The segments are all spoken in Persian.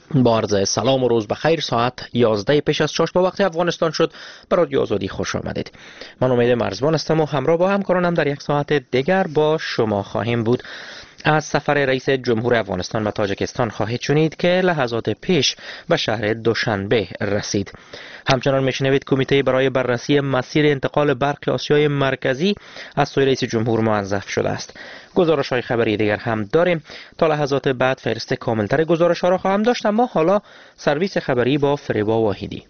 با عرض سلام و روز بخیر. ساعت 11 پیش از 6 به وقت افغانستان شد. به رادیو آزادی خوش آمدید. من امید مرزبان هستم و همراه با همکارانم در یک ساعت دیگر با شما خواهیم بود. از سفر رئیس جمهور افغانستان به تاجیکستان خواهید شنید که لحظات پیش به شهر دوشنبه رسید. همچنان میشنوید کمیته برای بررسی مسیر انتقال برق آسیای مرکزی از سوی رئیس جمهور موظف شده است. گزارش های خبری دیگر هم داریم. تا لحظات بعد فهرست کاملتر گزارش ها را خواهم داشت، اما حالا سرویس خبری با فریبا واحدی.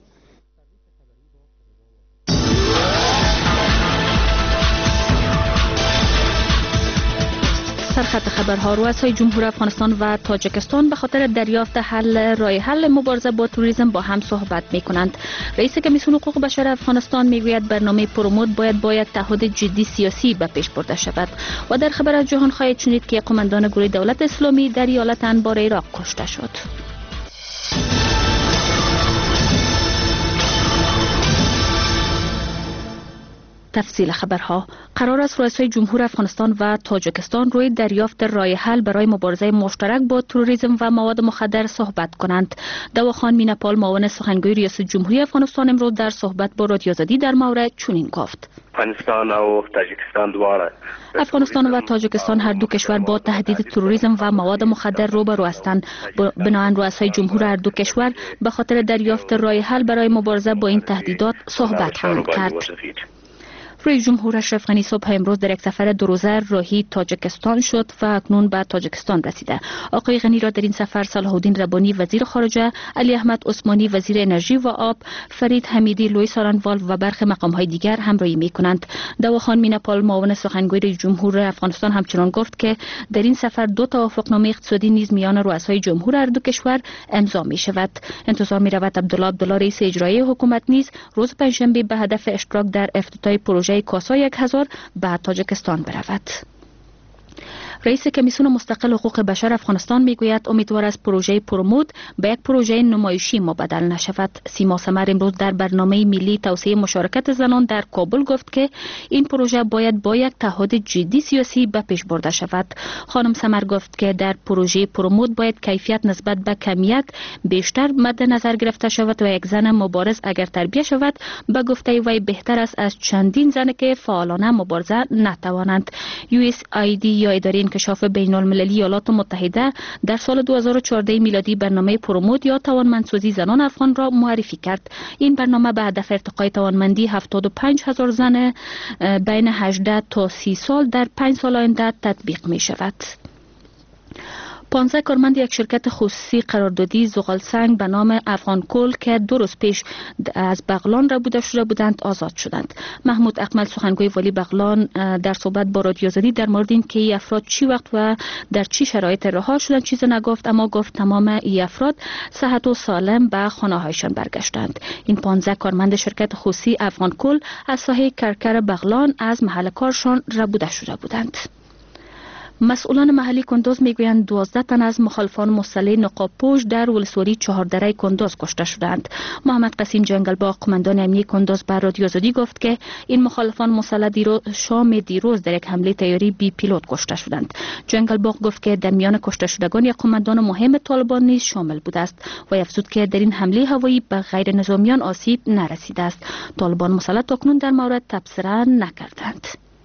سرخط خبرها: رؤسای جمهور افغانستان و تاجیکستان به خاطر دریافت راه حل مبارزه با تروریسم با هم صحبت می کنند. رئیس کمیسیون حقوق بشر افغانستان میگوید برنامه پرومود باید با یک تعهد جدی سیاسی به پیش برده شود. و در خبر از جهان خواهید شنید که قماندان گروه دولت اسلامی در ایالت انبار عراق کشته شد. تفصیل خبرها: قرار است رؤسای جمهور افغانستان و تاجیکستان روی دریافت راه حل برای مبارزه مشترک با تروریسم و مواد مخدر صحبت کنند. دواخان میناپال، معاون سخنگوی ریاست جمهوری افغانستان، امروز در صحبت با رادیو آزادی در مورد چنین گفت: افغانستان و تاجیکستان هر دو کشور با تهدید تروریسم و مواد مخدر روبرو هستند. بنابراین رؤسای جمهور هر دو کشور به خاطر دریافت راه حل برای مبارزه با این تهدیدات صحبت خواهند کرد. رئیس جمهور اشرف غنی صبح امروز در یک سفر دو روزه راهی تاجیکستان شد و اکنون به تاجیکستان رسیده. آقای غنی را در این سفر صلاح الدین ربانی وزیر خارجه، علی احمد عثمانی وزیر انرژی و آب، فرید حمیدی لوی سارنوال و برخی مقام‌های دیگر همراهی می‌کنند. دواخان میناپال، معاون سخنگوی رئیس جمهور افغانستان، همچنان گفت که در این سفر دو توافقنامه اقتصادی نیز میان رؤسای جمهور هر دو کشور امضا می‌شود. انتظار می‌رود عبدالله رئیس اجرایی حکومت نیز روز پنجشنبه به هدف اشتراک در افتتاح پروژه کاسا 1000 به تاجیکستان برود. رئیس کمیسیون مستقل حقوق بشر افغانستان میگوید امیدوار است پروژه پرومود به یک پروژه نمایشی مبدل نشود. سیما سمر امروز در برنامه ملی توسعه مشارکت زنان در کابل گفت که این پروژه باید با یک تعهد جدی سیاسی به پیش برده شود. خانم سمر گفت که در پروژه پرومود باید کیفیت نسبت به کمیت بیشتر مد نظر گرفته شود و یک زن مبارز اگر تربیت شود به گفته وی بهتر است از چندین زن که فعالانه مبارزه نتوانند. USAID یا اداره انکشاف بین المللی ایالات متحده در سال 2014 میلادی برنامه پرومود یا توانمندسازی زنان افغان را معرفی کرد. این برنامه به هدف ارتقای توانمندی 75000 زن بین 18 تا 30 سال در 5 سال آینده تطبیق می شود. 15 کارمند یک شرکت خصوصی قراردادی زغالسنگ به نام افغان کل که 2 روز پیش از بغلان ربوده شده بودند آزاد شدند. محمود اکمل سخنگوی والی بغلان در صحبت با رادیو آزادی در مورد اینکه این افراد چی وقت و در چی شرایط رها شدند چیزی نگفت، اما گفت تمام این افراد صحت و سالم به خانه‌هایشان برگشتند. این 15 کارمند شرکت خصوصی افغان کل از ساحه کرکر بغلان از محل کارشان ربوده شده بودند. مسئولان محلی کندوز میگویند 12 تن از مخالفان مسلح نقاب‌پوش در ولسوالی چهاردره کندوز کشته شدند. محمد قسیم جنگلباغ قماندان امنیتی کندوز بر رادیو آزادی گفت که این مخالفان مسلح شام دیروز در یک حمله طیاره بی پیلوت کشته شدند. جنگلباغ گفت که در میان کشته شدگان یک قماندان مهم طالبان نیز شامل بوده است و افزود که در این حمله هوایی به غیر نظامیان آسیب نرسیده است. طالبان مسلح تاکنون در مورد تبصره نکردند.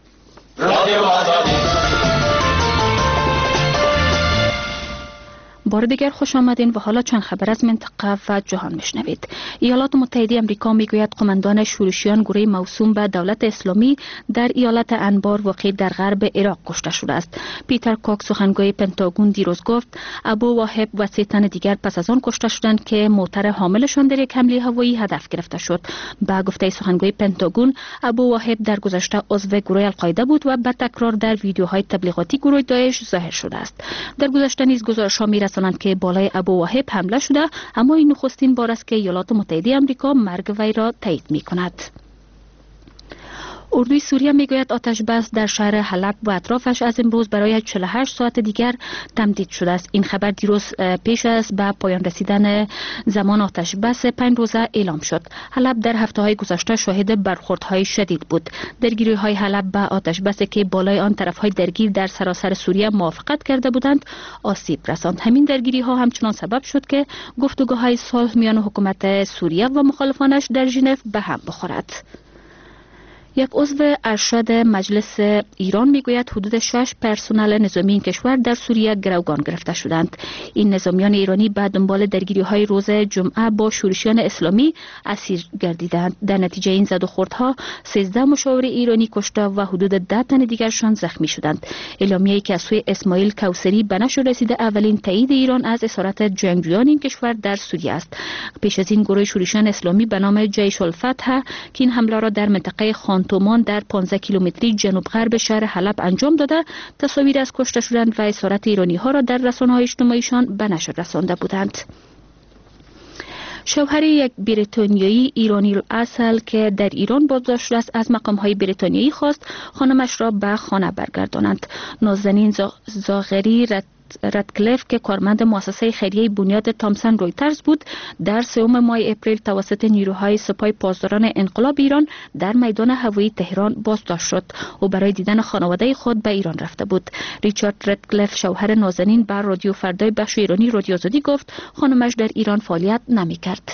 بار دیگر خوش آمدین و حالا چند خبر از منطقه و جهان میشنوید. ایالات متحده آمریکا میگوید قماندان شورشیان گروه موسوم به دولت اسلامی در ایالت انبار واقع در غرب عراق کشته شده است. پیتر کوک سخنگوی پنتاگون دیروز گفت ابو واهب و 3 تن دیگر پس از آن کشته شدند که موتر حاملشان در یک حمله هوایی هدف گرفته شد. با گفته سخنگوی پنتاگون ابو واهب در گذشته عضو گروه القاعده بود و به تکرار در ویدیوهای تبلیغاتی گروه داعش ظاهر شده است. در گذشته نیز گزارش‌ها می‌رسانند که بالای ابو واهب حمله شده، اما این نخستین بار است که ایالات متحده آمریکا مرگ وی را تایید می‌کند. اردوی سوریه میگوید آتش بس در شهر حلب و اطرافش از امروز برای 48 ساعت دیگر تمدید شده است. این خبر دیروز پیش از به پایان رسیدن زمان آتش بس 5 روزه اعلام شد. حلب در هفته‌های گذشته شاهد برخوردهای شدید بود. درگیری‌های حلب به آتش بسی که بالای آن طرف‌های درگیر در سراسر سوریه موافقت کرده بودند آسیب رساند. همین درگیری‌ها همچنان سبب شد که گفتگوهای صلح میان حکومت سوریه و مخالفانش در ژنو به هم بخورد. یک عضو ارشد مجلس ایران میگوید حدود 6 پرسنل نظامی این کشور در سوریه گروگان گرفته شدند. این نظامیان ایرانی به دنبال درگیری‌های روز جمعه با شورشیان اسلامی اسیر گردیدند. در نتیجه این زد و خوردها 13 مشاور ایرانی کشته و حدود 10 تن دیگرشان زخمی شدند. اعلامیه‌ای که از سوی اسماعیل کوثری به نشر رسیده اولین تایید ایران از اسارت جنگجویان این کشور در سوریه است. پیش از این گروه شورشیان اسلامی به نام جیش الفتح که این حمله را در منطقه تومان در 15 کیلومتری جنوب غرب شهر حلب انجام داده تصاویر از کشته شدن و اسارت ایرانی ها را در رسانه‌های اجتماعیشان به نشر رسانده بودند. شوهر یک بریتانیایی ایرانی الاصل که در ایران بازداشت شده است از مقام‌های بریتانیایی خواست خانمش را به خانه برگردانند. نازنین زاغری رادکلیف که کارمند مؤسسه خیریه بنیاد تامسون رویترز بود در 3 ماه اپریل توسط نیروهای سپاه پاسداران انقلاب ایران در میدان هوایی تهران بازداشت شد. او برای دیدن خانواده خود به ایران رفته بود. ریچارد رادکلیف شوهر نازنین بر رادیو فردای بخش ایرانی رادیو آزادی گفت خانمش در ایران فعالیت نمی‌کرد.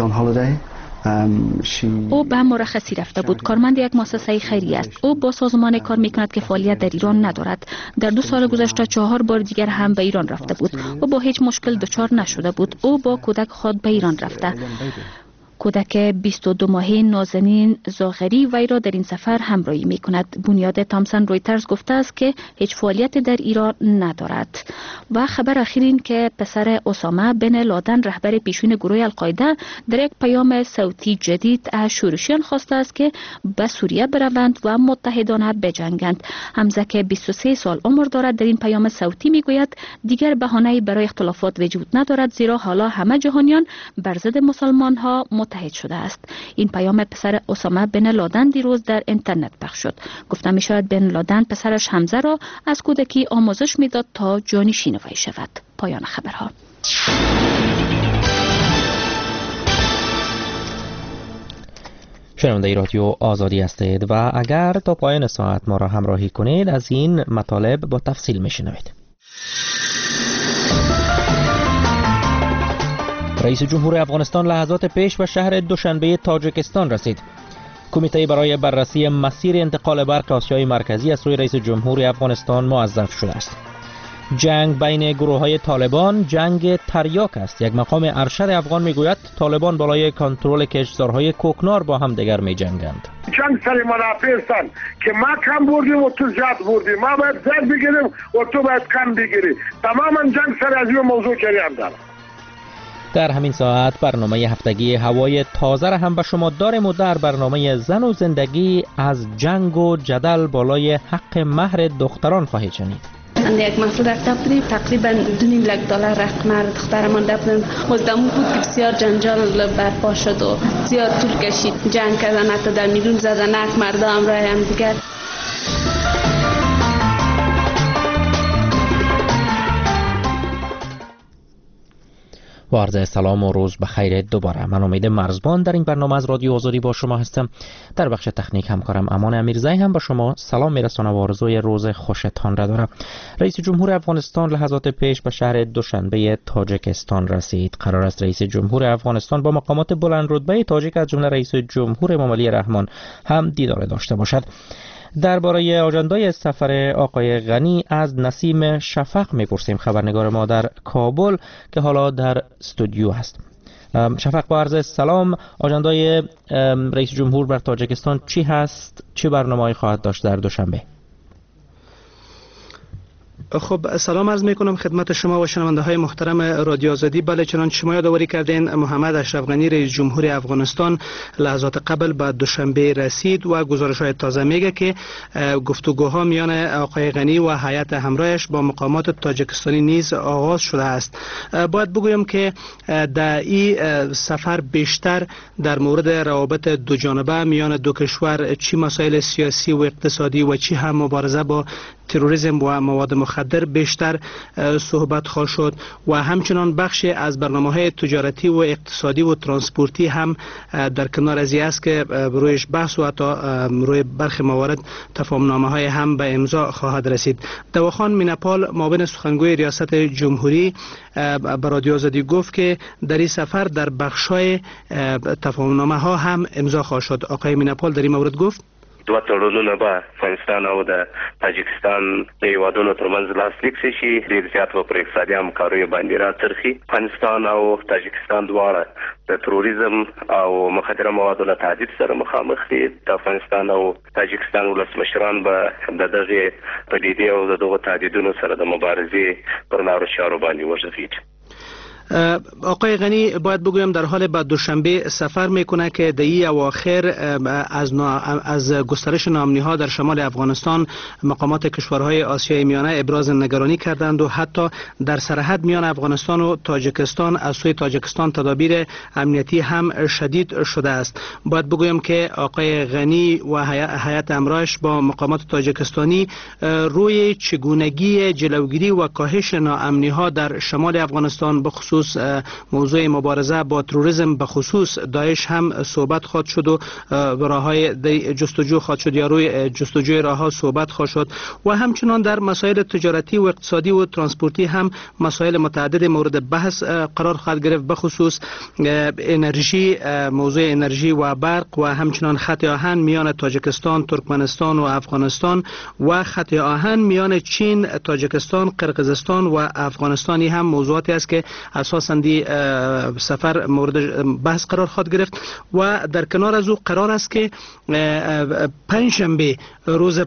او به مرخصی رفته بود. کارمند یک مؤسسه خیریه است. او با سازمان کار میکند که فعالیت در ایران ندارد. در 2 سال گذشته 4 بار دیگر هم به ایران رفته بود و با هیچ مشکل دچار نشده بود. او با کودک خود به ایران رفته. کودک 22 ماهه نازنین زاغری وی را در این سفر همراهی می کند. بنیاد تامسون رویترز گفته است که هیچ فعالیت در ایران ندارد. و خبر اخیر این که پسر اسامه بن لادن رهبر پیشین گروه القاعده در یک پیام صوتی جدید از شورشیان خواسته است که به سوریه بروند و متحدانه بجنگند. حمزه که 23 سال عمر دارد در این پیام صوتی می گوید دیگر بهانه‌ای برای اختلافات وجود ندارد زیرا حالا همه جهانیان بر ضد مسلمان ها متحد شده است. این پیام پسر اسامه بن لادن دیروز در اینترنت پخش شد. گفته می شود بن لادن پسرش حمزه را از کودکی آموزش میداد تا جانشین وی شود. پایان خبرها. شنونده رادیو آزادی هستید و اگر تا پایان ساعت ما را همراهی کنید از این مطالب با تفصیل میشنوید. رئیس جمهور افغانستان لحظات پیش به شهر دوشنبه تاجیکستان رسید. کمیته برای بررسی مسیر انتقال برق آسیای مرکزی از سوی رئیس جمهور افغانستان موظف شده است. جنگ بین گروه‌های طالبان جنگ تریاک است. یک مقام ارشد افغان میگوید طالبان بالای کنترل کشتزارهای کوکنار با هم دیگر می‌جنگند. جنگ سر منافع است که ما کم بردیم و تو زیاد بردی. ما باید زیاد بگیریم و تو باید کم بگیری. تماما جنگ سر از این موضوع جریان دارد. در همین ساعت برنامه هفتگی هوای تازه را هم به شما داریم و در برنامه زن و زندگی از جنگ و جدل بالای حق مهر دختران خواهید شنید. یک محصول رفته بودیم تقریبا $2.5 رقم دخترمان دادن. مزدمون بود که بسیار جنجال برپا شد و زیاد طول کشید. جنگ کردن حتی در میدون زدن یک مردم رای هم دیگر. و عرض سلام و روز بخیر دوباره. من امید مرزبان در این برنامه از رادیو آزادی با شما هستم. در بخش تکنیک همکارم امان امیرزی هم با شما سلام میرسانه و آرزوی روز خوشتان را دارم. رئیس جمهور افغانستان لحظات پیش به شهر دوشنبه تاجیکستان رسید. قرار است رئیس جمهور افغانستان با مقامات بلند رتبه تاجیک از جمله رئیس جمهور امام علی رحمان هم دیدار داشته باشد. درباره آژاندای سفر آقای غنی از نسیم شفق میپرسیم، خبرنگار ما در کابل که حالا در استودیو هست. شفق با عرض سلام، آژاندای رئیس جمهور بر تاجیکستان چی هست؟ چه برنامه‌ای خواهد داشت در دوشنبه؟ خب سلام عرض میکنم خدمت شما و شنونده های محترم رادیو آزادی. بله چنانچه شما یادآوری کردین محمد اشرف غنی رئیس جمهور افغانستان لحظات قبل به دوشنبه رسید و گزارش های تازه میگه که گفتگوها میان آقای غنی و هیئت همراهش با مقامات تاجیکستانی نیز آغاز شده است. باید بگویم که در این سفر بیشتر در مورد روابط دو جانبه میان دو کشور چی مسائل سیاسی و اقتصادی و چی هم مبارزه با تروریسم و مواد مخدر بیشتر صحبت خواهد شد و همچنان بخشی از برنامه‌های تجارتی و اقتصادی و ترانسپورتی هم در کنار از است که رویش بحث و حتی روی برخی موارد تفاهم‌نامه‌های هم به امضا خواهد رسید. دواخان میناپال معاون سخنگوی ریاست جمهوری به رادیو آزادی گفت که در این سفر در بخش‌های تفاهم‌نامه‌ها هم امضا خواهد شد. آقای میناپال در این مورد گفت دوه تړونونه به افغانستان او د تاجیکستان د هیوادونو ترمنځ لاسلیک شي. ډېر زیات به پر اقتصادي همکاریو باندې راڅرخي. افغانستان او تاجیکستان دواړه د تروریزم او مخدره موادو له تهدید سره مخامخ دي. د افغانستان او تاجیکستان ولسمشران به د دغې پدیدې او د دغو تهدیدونو سره د مبارزې پر لارو چارو باندې وغږېږي. آقای غنی باید بگویم در حال بعد دوشنبه سفر میکنه که در این اواخر از گسترش ناامنی ها در شمال افغانستان مقامات کشورهای آسیای میانه ابراز نگرانی کردند و حتی در سرحد میان افغانستان و تاجیکستان از سوی تاجیکستان تدابیر امنیتی هم شدید شده است. باید بگویم که آقای غنی و هیئت همراهش با مقامات تاجیکستانی روی چگونگی جلوگیری و کاهش ناامنی ها در شمال افغانستان به خصوص موضوع مبارزه با تروریسم به خصوص داعش هم صحبت خواهد شد و راههای جستجو خواهد شد یا روی جستجوی راهها صحبت خواهد شد و همچنان در مسائل تجارتی و اقتصادی و ترانسپورتی هم مسائل متعدد مورد بحث قرار خواهد گرفت، به خصوص انرژی، موضوع انرژی و برق و همچنان خط آهن میان تاجیکستان، ترکمنستان و افغانستان و خط آهن میان چین، تاجیکستان، قرقیزستان و افغانستانی هم موضوعاتی است که اساساً دی سفر مورد بحث قرار خواهد گرفت و در کنار از او قرار است که روز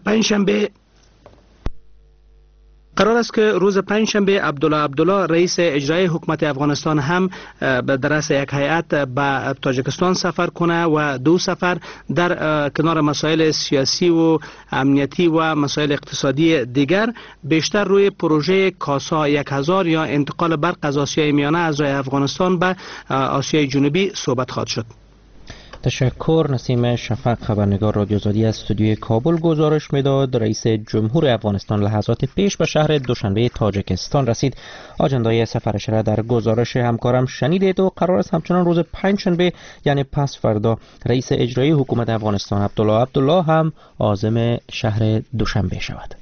پنجشنبه عبدالله رئیس اجرایی حکومت افغانستان هم در رأس یک هیئت به تاجیکستان سفر کنه و دو سفر در کنار مسائل سیاسی و امنیتی و مسائل اقتصادی دیگر بیشتر روی پروژه کاسا 1000 یا انتقال برق از آسیای میانه از راه افغانستان به آسیای جنوبی صحبت خواهد شد. تشکر. نسیم شفق، خبرنگار رادیو آزادی از استودیوی کابل گزارش میداد. رئیس جمهور افغانستان لحظات پیش به شهر دوشنبه تاجیکستان رسید. آجندای سفرش را در گزارش همکارم شنیدید و قرار است همچنان روز پنجشنبه یعنی پس فردا رئیس اجرایی حکومت افغانستان عبدالله هم عازم شهر دوشنبه شود.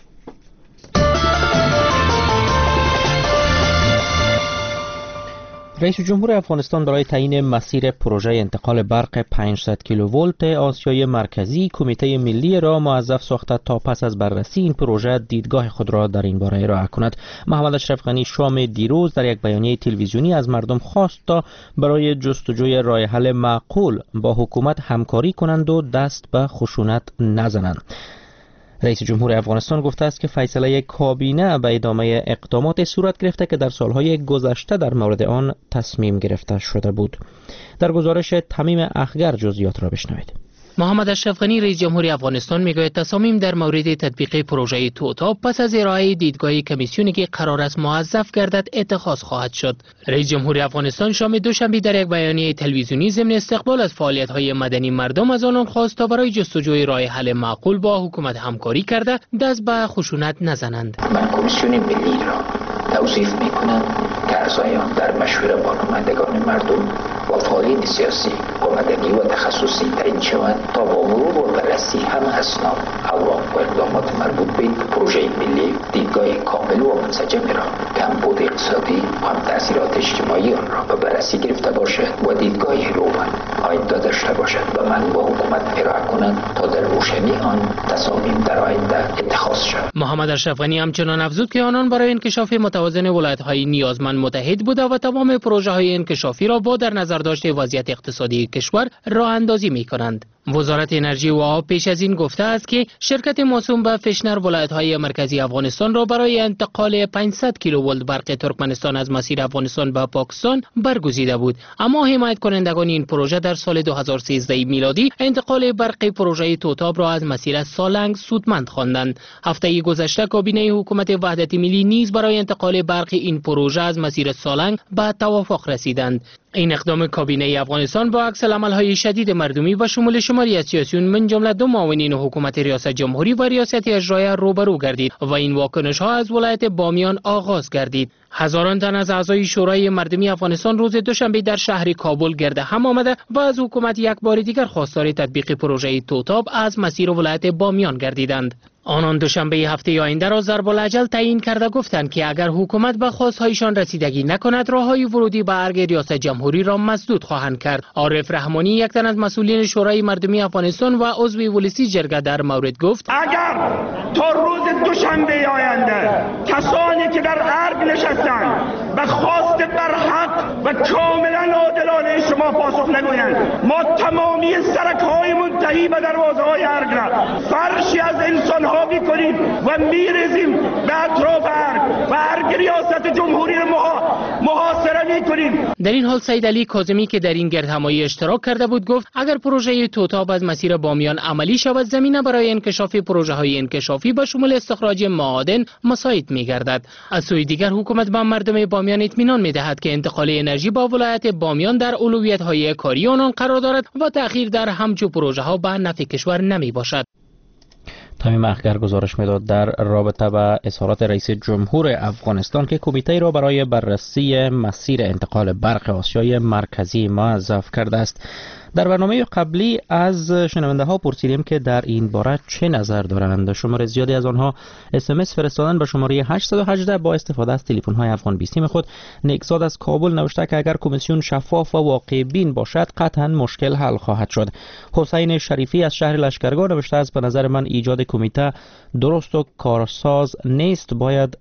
رئیس جمهور افغانستان برای تعیین مسیر پروژه انتقال برق 500 کیلوولت آسیای مرکزی کمیته ملی را موظف ساخته تا پس از بررسی این پروژه دیدگاه خود را در این باره ارائه کند. محمد اشرف غنی شام دیروز در یک بیانیه تلویزیونی از مردم خواست تا برای جستجوی راه حل معقول با حکومت همکاری کنند و دست به خشونت نزنند. رئیس جمهور افغانستان گفته است که فیصله کابینه به ادامه اقدامات صورت گرفته که در سالهای گذشته در مورد آن تصمیم گرفته شده بود. در گزارش تمیم اخگر جزئیات را بشنوید. محمد اشرف غنی رئیس جمهوری افغانستان میگوید تصامیم در مورد تطبیق پروژه توتا پس از ارائه دیدگاه کمیسیونی که قرار است موظف گردد اتخاذ خواهد شد. رئیس جمهوری افغانستان شام دوشنبه در یک بیانیه تلویزیونی ضمن استقبال از فعالیت‌های مدنی مردم از آنان خواست تا برای جستجوی راه حل معقول با حکومت همکاری کرده دست به خشونت نزنند. من کمیسیون ملی را توصیف می‌کنم که اعضای آن در مشورت با نمایندگان مردم و فعالین سیاسی و مدنی و تخصصی تعیین شوند تا با مرور و بررسی همه اسناد، اوراق و اقدامات مربوط به پروژه ملی دیدگاه کامل و منسجم را که هم بود اقتصادی و هم تأثیرات اجتماعی آن را به بررسی گرفته باشد و دیدگاه روبن آینده داشته باشد و من با حکومت ارائه کنند تا در روشنی آن تصامیم در آینده اتخاذ شود. محمد اشرف غنی همچنان افزود که آنان برای انکشاف متوازن ولایت‌های نیازمند متحد بوده و تمام پروژه‌های انکشافی را با در نظر داشته وضعیت اقتصادی کشور راه اندازی می‌کنند. وزارت انرژی و آب پیش از این گفته است که شرکت موسوم به فشنر ولایت‌های مرکزی افغانستان را برای انتقال 500 کیلوولت برق ترکمنستان از مسیر افغانستان به پاکستان برگزیده بود، اما حمایت کنندگان این پروژه در سال 2013 میلادی انتقال برق پروژه توتاب را از مسیر سالنگ سودمند خواندند. هفته گذشته کابینه حکومت وحدت ملی نیز برای انتقال برق این پروژه از مسیر سالنگ به توافق رسیدند. این اقدام کابینه افغانستان با عکس العمل‌های شدید مردمی و شمول شماری از سیاسیون من جمله دو معاونین حکومت ریاست جمهوری و ریاست اجرایی روبرو گردید و این واکنش‌ها از ولایت بامیان آغاز گردید. هزاران تن از اعضای شورای مردمی افغانستان روز دوشنبه در شهر کابل گرد هم آمده و از حکومت یک بار دیگر خواستار تطبیق پروژه توتاب از مسیر ولایت بامیان گردیدند. آنان دوشنبه هفته آینده را ضرب الاجل تعیین کرده گفتند که اگر حکومت به خواستهایشان رسیدگی نکند راههای ورودی به ارگ ریاست جمهوری را مسدود خواهند کرد. عارف رحمانی یک تن از مسئولین شورای مردمی افغانستان و عضو ولسی جرگه در مورد گفت اگر تا روز دوشنبه آینده کسانی که در ارگ نشستند به خواست برحق و کاملا عادلانه شما پاسخ نگویند، ما تمامی سرک‌های منتهی به دروازه‌های ارگ را فرشی از انسان‌ها می‌کنیم و می‌ریزیم به اطراف ارگ و ارگ ریاست جمهوری را محاصره می‌کنیم. در این حال سید علی کاظمی که در این گردهمایی اشتراک کرده بود گفت اگر پروژه توتاب از مسیر بامیان عملی شود زمینه برای انکشاف پروژه‌های انکشافی به شمول استخراج معادن مساعد می‌گردد. از سوی دیگر حکومت به مردم بامیان اطمینان می‌دهد که انتقال انرژی با ولایت بامیان در اولویت‌های کاری آنان قرار دارد و تأخیر در همچون پروژه‌ها به نفع کشور نمی‌باشد. تمیم اخگر گزارش میداد در رابطه با اظهارات رئیس جمهور افغانستان که کمیته را برای بررسی مسیر انتقال برق آسیای مرکزی موظف کرده است. در برنامه قبلی از شنونده ها پرسیدیم که در این باره چه نظر دارند. شماره زیادی از آنها SMS فرستادن به شماره 818 با استفاده از تلفن های افغان 20 خود. نیکزاد از کابل نوشته که اگر کمیسیون شفاف و واقع بین باشد قطعا مشکل حل خواهد شد. حسین شریفی از شهر لشکرگاه نوشته است به نظر من ایجاد کمیته درست و کارساز نیست، باید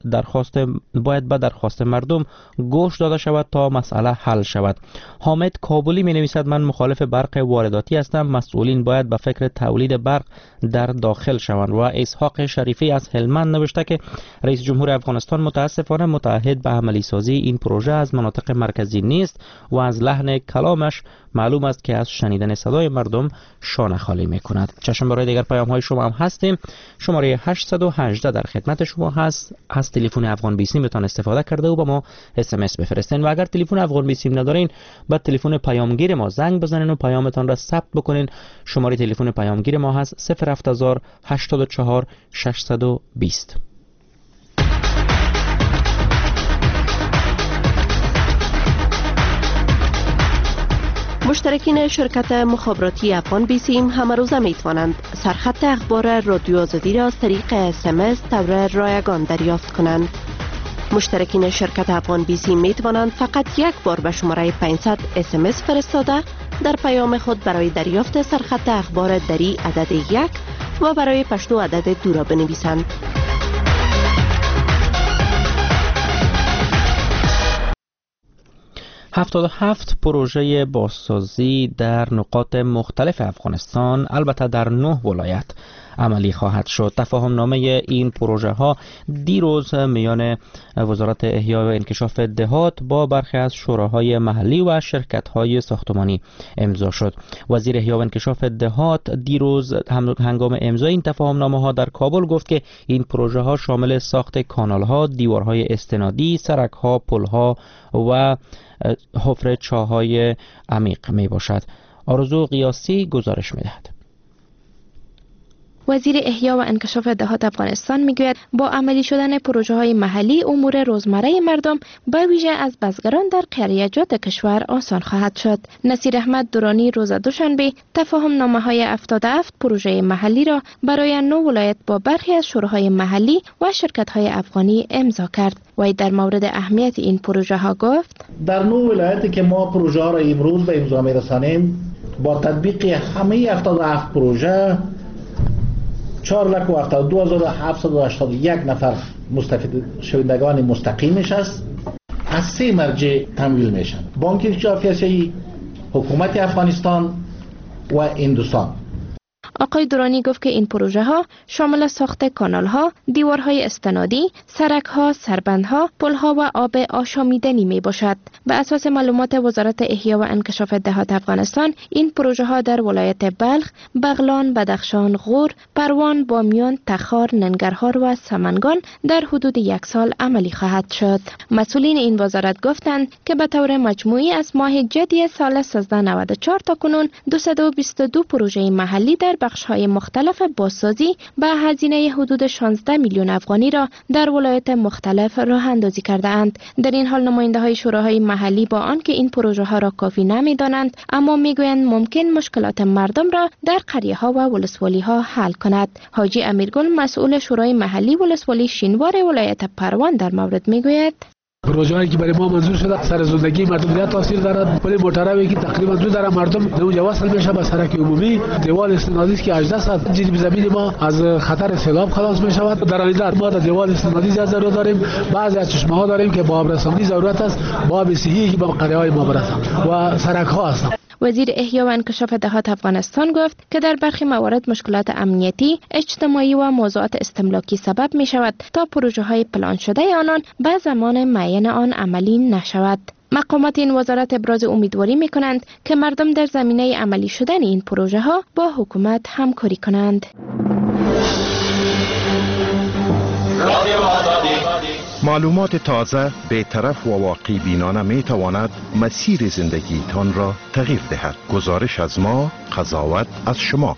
به درخواست مردم گوش داده شود تا مسئله حل شود. حامد کابلی می نویسد من مخالف برق وارداتی هستم، مسئولین باید به فکر تولید برق در داخل شوند. و اسحاق شریفی از هلمند نوشته که رئیس جمهور افغانستان متاسفانه متعهد به عملی سازی این پروژه از مناطق مرکزی نیست و از لحن کلامش معلوم است که از شنیدن صدای مردم شانه خالی میکند. چشم برای دیگر پیام های شما هم هستیم. شماره 818 در خدمت شما هست. از تلفن افغان 20 میتون استفاده کرده و با ما SMS بفرستین و اگر تلفن افغان 20 ندارین با تلفن پیامگیر ما زنگ بزنین و پیامتان را ثبت بکنین. شماره تلفن پیامگیر ما هست 070 84 620. مشترکین شرکت مخابراتی افغان بیسیم همه روزه می توانند سرخط اخبار رادیو آزادی را از طریق SMS طور رایگان دریافت کنند. مشترکین شرکت افغان بیسیم می توانند فقط یک بار به شماره 500 SMS فرستاده در پیام خود برای دریافت سرخط اخبار دری عدد 1 و برای پشتو عدد 2 را بنویسند. هفت پروژه بازسازی در نقاط مختلف افغانستان البته در 9 ولایت عملی خواهد شد. تفاهم نامه این پروژه ها دیروز میان وزارت احیا و انکشاف دهات با برخی از شوراهای محلی و شرکت های ساختمانی امضا شد. وزیر احیا و انکشاف دهات دیروز هنگام امضای این تفاهم نامه ها در کابل گفت که این پروژه ها شامل ساخت کانال ها، دیوارهای استنادی، سرک ها، پل ها و حفر چاهای عمیق می باشد. آرزو قیاسی گزارش می دهد. وزیر احیا و انکشاف دهات افغانستان میگوید با عملی شدن پروژه های محلی امور روزمره مردم به ویژه از بزگران در قریه‌جات کشور آسان خواهد شد. نصیر احمد دورانی روز دوشنبه تفاهم نامه های 77 پروژه محلی را برای 9 ولایت با برخی از شوراهای محلی و شرکت های افغانی امضا کرد. وی در مورد اهمیت این پروژه ها گفت در 9 ولایتی که ما پروژه ها را امروز به امضا میرسانیم با تطبیق همه 77 پروژه 4,72,781 نفر مستفید شوندگان مستقیمش است. از 3 مرجع تمویل میشن: بانک انکشافی آسیایی، حکومت افغانستان و هندوستان. آقای درانی گفت که این پروژه ها شامل ساخت کانال ها، دیوارهای استنادی، سرک ها، سربند ها، پل ها و آب آشامیدنی می باشد. به اساس معلومات وزارت احیا و انکشاف دهات افغانستان، این پروژه ها در ولایت بلخ، بغلان، بدخشان، غور، پروان، بامیان، تخار، ننگرهار و سمنگان در حدود 1 سال عملی خواهد شد. مسئولین این وزارت گفتند که به طور مجموعی از ماه جدی سال 1394 تا کنون 222 پروژه محلی در بخش‌های مختلف بازسازی به هزینه حدود 16 میلیون افغانی را در ولایت مختلف راه اندازی کرده اند. در این حال نماینده‌های شوراهای محلی با آنکه این پروژه ها را کافی نمی‌دانند، اما میگویند ممکن مشکلات مردم را در قریه‌ها و ولسوالی‌ها حل کند. حاجی امیرگل مسئول شورای محلی ولسوالی شینوار ولایت پروان در مورد میگوید: پروژه‌ای که برای ما منظور شده سر زندگی مردم زیاد تاثیر دارد. ولی موتروی که تقریبا دو در مردم اونجا وصل میشه به سرک عمومی، دیوال استنادی که 18 ساعت جنب زمین ما از خطر سیلاب خلاص میشود. در آینده ما در دیوال استنادی زیاد ضرورت داریم. بعضی از چشمه‌ها داریم که با آبرسانی ضرورت است، با آب صحیحی که به قریه‌های ما برسد و سرک‌ها هستند. وزیر احیا و انکشاف دهات افغانستان گفت که در برخی موارد مشکلات امنیتی، اجتماعی و موضوعات استملاکی سبب می شود تا پروژه های پلان شده آنان به زمان معین آن عملی نشود. مقامات این وزارت ابراز امیدواری می کنند که مردم در زمینه عملی شدن این پروژه ها با حکومت همکاری کنند. معلومات تازه، بی‌طرف و واقعی بینانه می تواند مسیر زندگی تان را تغییر دهد. گزارش از ما، قضاوت از شما.